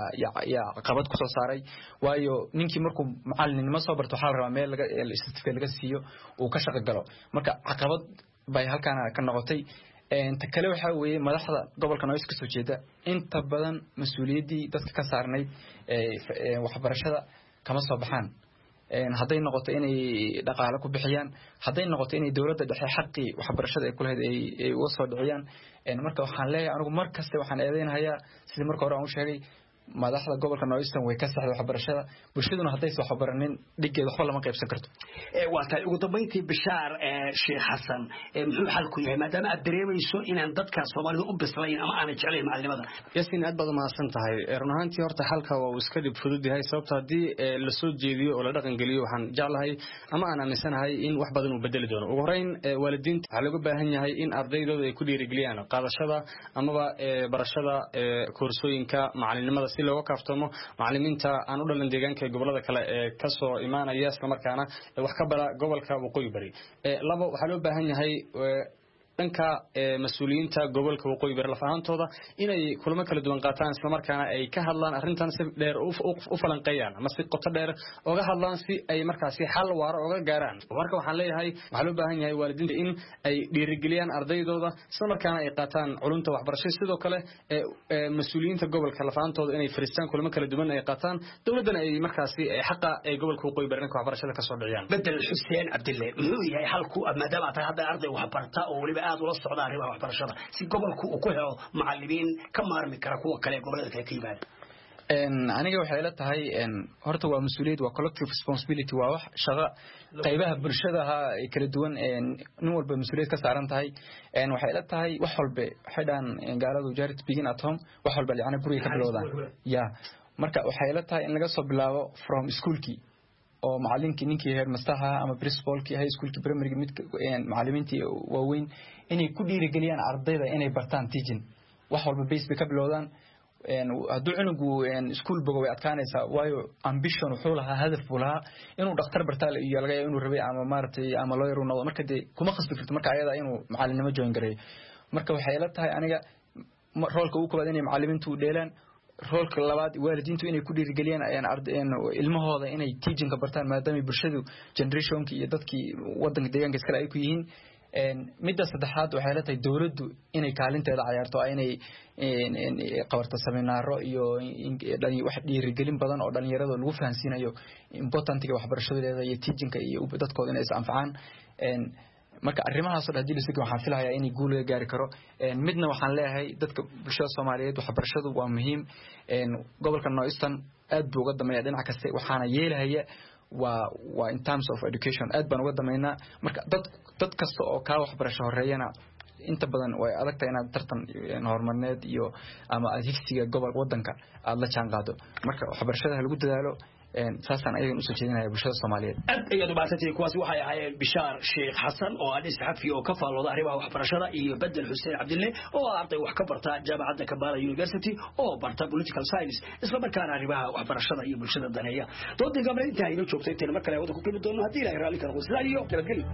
ya caqabad ku soo saaray waayo ninkii markuu macallinimo soo barto waxa la rabaa meel certificate laga siiyo uu ka shaqo galo marka caqabad bay halkaan ka noqotay inta kale waxa weeye madaxda gobolka North ka soo jeeda inta badan mas'uuliyadii dadka ka saarnay waxbarashada kama soo baxaan haday noqoto inay dhaqaale ku bixiyaan haday noqoto inay dawladda dhexe xaqii waxbarashada ay ku lahayd ay uga soo dhiciyaan marka waxaan leeyahay anigu mar kasta waxaan eedeynayaa sidii marka hore aan u sheegay madaxda gobolka Northern way ka saxday waxbarashada bulshaduna haday soo xabaraneen dhigeed waxba lama qaybsan karto waa tahay ugu dambeyntii Bishaar Sheekh Xasan muxuu xal ku yahay maadaama aad dareemayso inaan dadka Soomaalida u bislayn ama aan jeclayn macallimada Yaasiin aad baad mahadsan tahay run ahaantii horta xalka waa iska dib fudud yahay sababtoo hadii la soo jeediyo oo la dhaqan geliyo waxaan jeclahay ama aan aaminsanahay in wax badan uu bedeli doono ugu horeyn waalidiinta waxa laga baahan yahay in ardaydooda ay ku dhiirigeliyaan qaadashada amaba barashada koorsooyinka macallinimada si looga kaaftamo macallimiinta aan u dhalan deegaanka gobolada kale ee ka soo imaanaya isla markaana wax ka bara gobolka waqooyi bari labo waxa loo baahan yahay dhanka mas'uuliyiinta gobolka waqooyi bari lafaantooda inay kulamo kala duwan qaataan isla markaana ay ka hadlaan arintan si dheer u falanqeeyaan ama si qoto dheer uga hadlaan si ay markaasi xal waara uga gaaraan marka waxaan leeyahay waxa loo baahan yahay waalidiinta in ay dhiirigeliyaan ardaydooda isla markaana ay qaataan culumta waxbarashada sidoo kale mas'uuliyiinta gobolka lafaantooda inay fariistaan kulamo kala duwan ay qaataan dawladana ay markaasi xaqa ay gobolka waqooyi bari dhanka waxbarashada ka soo dhiciyaan bedel Xuseen Cabdille muxuu yahay halku maadaama aad hadda arday wax barta oo waliba aad ula socdaan arrimaha waxbarashada si gobolku uu ku helo macallimiin ka maarmi kara kuwa kale gobolada kale ka yimaada aniga waxay ila tahay horta waa mas'uuliyad waa collective responsibility waa wax shaqo qaybaha bulshada ay kala duwan nin walba mas'uuliyad ka saaran tahay waxay ila tahay wax walba waxay dhaan gaaladu charity begin at home wax walba yani guriga ka bilowdaan marka waxay ila tahay in laga soo bilaabo from schoolkii oo macallinkii ninkii heer mastaha ama principalkii high schoolkii primary mid macallimiintii waaweyn inay ku dhiirigeliyaan ardayda inay bartaan teaching wax walba base bay ka bilowdaan hadduu cunugu school bogo way adkaanaysaa waayo ambition wuxuu lahaa hadaf buu lahaa inuu dhakhtar bartaa iyo laga yaabo inuu rabay ama maaragtay ama lawyer uu noqdo marka dee kuma khasbi karto marka ayada inuu macallinimo join gareeyo marka waxay ila tahay aniga roolka ugu koobaad inay macallimiintu u dheelaan roolka labaad waalidiintu inay ku dhiirigeliyaan ilmahooda inay teachingka bartaan maadaama bulshadu generationkii iyo dadkii wadanka deegaanka iskale ay ku yihiin midda saddexaad waxay la tahay dawladdu inay kaalinteeda cayaarto inay qabarto seminaaro iyo wax dhiirigelin badan oo dhalinyarada lagu fahansiinayo importantiga waxbarashadeeda iyo teachingka iyo dadkooda inay is anfacaan marka arrimahaas oo hadii la sugo waxaan filayaa in guul laga gaari karo midna waxaan leeyahay dadka bulshada Soomaaliyeed waxbarashadu waa muhiim gobolka Northern aad buu uga dameeyaa dhinac kasta waxaana yeelaya waa in terms of education aad baan uga damaynaa marka dad kasta oo ka waxbarasho horeeyana inta badan way adagtahay inaad tartan horumarineed iyo ama higsiga gobolka wadanka aad la jaan qaado marka waxbarashada lagu dadaalo saasan ayaga usoo jeedinaya bulshada Soomaaliyeed aad ayay u baahantay kuwaasi waxay ahaayeen Bishaar Sheekh Xasan oo aan saxafi oo ka faalooda arrimaha waxbarashada iyo Badal Xuseen Cabdille oo arday wax ka barta jaamacadda Kampala University oo barta political science isla markaana arrimaha waxbarashada iyo bulshada daneeya doodii gabar inta ay joogtay teen markale wada ku kulmi doono hadii Ilaahay raali ka noqdo iyo nabadgelyo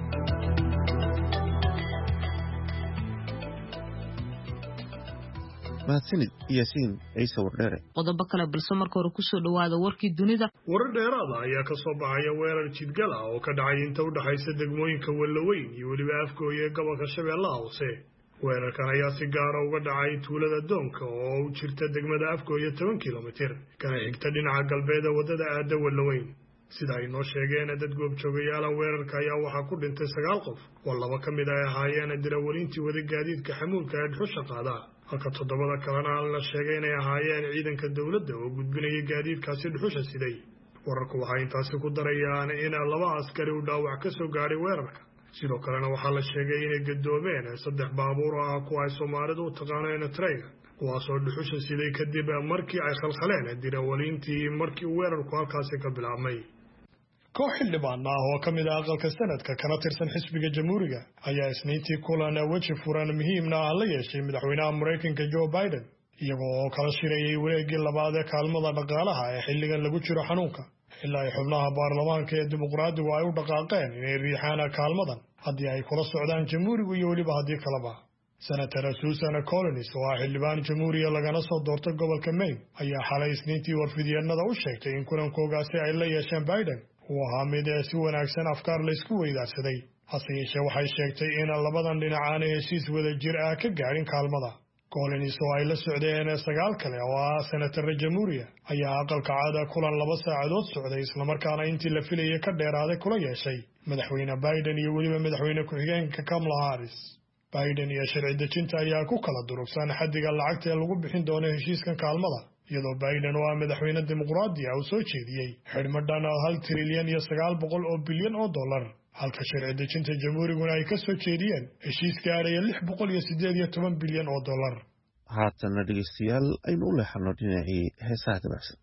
mahadsanid yaasiin ciise wardheere qodobo kale balse marka hore kusoo dhawaada warkii dunida warar dheeraada ayaa ka soo baxaya weerar jidgal ah oo ka dhacay inta u dhaxaysa degmooyinka Wallaweyn iyo weliba Afgooye ee gobolka Shabeellaha Hoose weerarkan ayaa si gaar ah uga dhacay tuulada Doonka oo u jirta degmada Afgooye 10 kilomitir kana xigta dhinaca galbeed wadada aada Wallaweyn sida ay noo sheegeen dad goobjoogayaal weerarka ayaa waxa ku dhintay 9 qof oo laba ka mid ah ahaayeen dirawaliintii wada gaadiidka xamuulka ee dhuxusha qaada halka 7 kalena la sheegay inay ahaayeen ciidanka dawladda oo gudbinaya gaadiidkaasi dhuxusha siday wararku waxay intaasi ku darayaan in 2 askari u dhaawac ka soo gaaray weerarka sidoo kalena waxaa la sheegay inay gadoomeen 3 baabuur ah kuwa ay Soomaalidu u taqaaneen trailer kuwaasoo dhuxusha siday kadib markii ay khalkhaleen dirawaliintii markii weerarku halkaasi ka bilaabmay koox xildhibaan ah oo ka mid ah aqalka sanadka kana tirsan xisbiga jamhuuriga ayaa isniintii kulan waji furan muhiimna ah la yeeshay madaxweynaha Mareykanka Joe Biden iyagoo oo kala shirayay wareegii labaad ee kaalmada dhaqaalaha ee xilligan lagu jiro xanuunka ilaa ay xubnaha baarlamaanka ee dimuqraadigu ay u dhaqaaqeen inay riixaan kaalmadan haddii ay kula socdaan jamhuurigu iyo weliba haddii kaleba senator Susan Collins oo ah xildhibaan jamhuuriga lagana soo doortay gobolka Maine ayaa xalay isniintii warfidiyeenada u sheegtay in kulankoogaasi ay la yeesheen Biden uu ahaa mid si wanaagsan afkaar la isku weydaarsaday hase yeeshee waxay sheegtay in labadan dhinacaan heshiis wada jir ah ka gaarin kaalmada Collins oo ay la socdeen 9 kale oo ah senator jamhuuriga ayaa aqalka caada kulan 2 saacadood socday isla markaana intii la filayay ka dheeraaday kula yeeshay madaxweyne Biden iyo weliba madaxweyne ku-xigeenka Kamala Harris Biden iyo sharci dejinta ayaa ku kala durugsan xaddiga lacagta ee lagu bixin doono heshiiskan kaalmada iyadoo Biden oo madaxweyne dimuqraadi ah uu soo jeediyay xidhmadhan 1 trilyan iyo 900 oo bilyan oo dollar halka sharci dejinta jamhuuriguna ay ka soo jeediyeen heshiis gaaraya 618 bilyan oo dollar haatan dhageystayaal aynu u leexano dhinacii heesaha dabacsan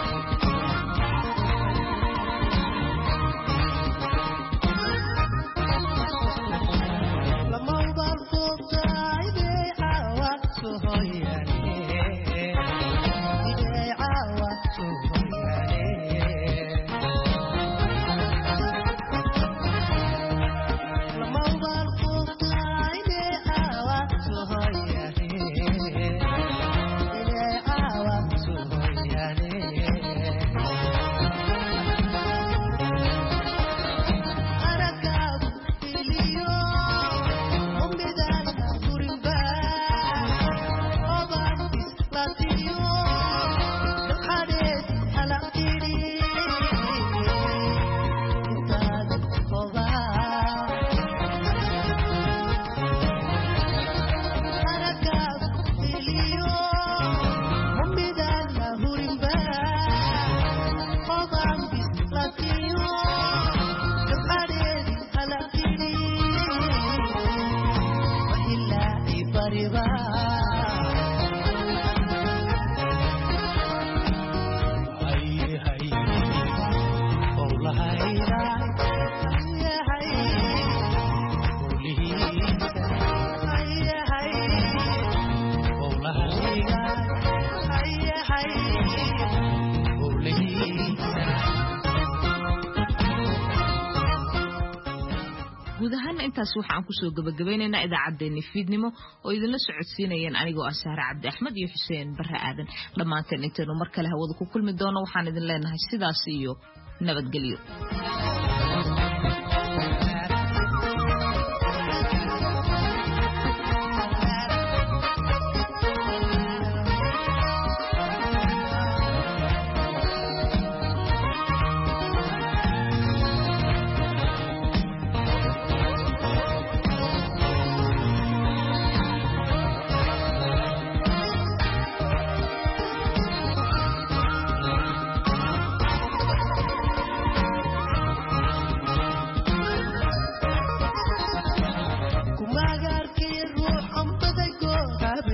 intaas waxaan ku soo gabagabaynaynaa idaacadeena fiidnimo oo idinla socodsiinayeen anigoo ah Sahra Cabdi Axmed iyo Xuseen Barre Aadan dhamaanteen intaanu mar kale hawada ku kulmi doono waxaan idin leenahay sidaas iyo nabadgelyo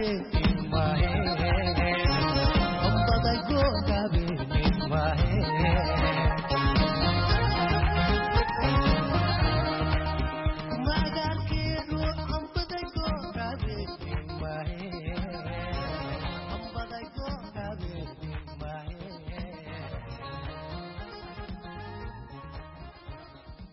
Hey.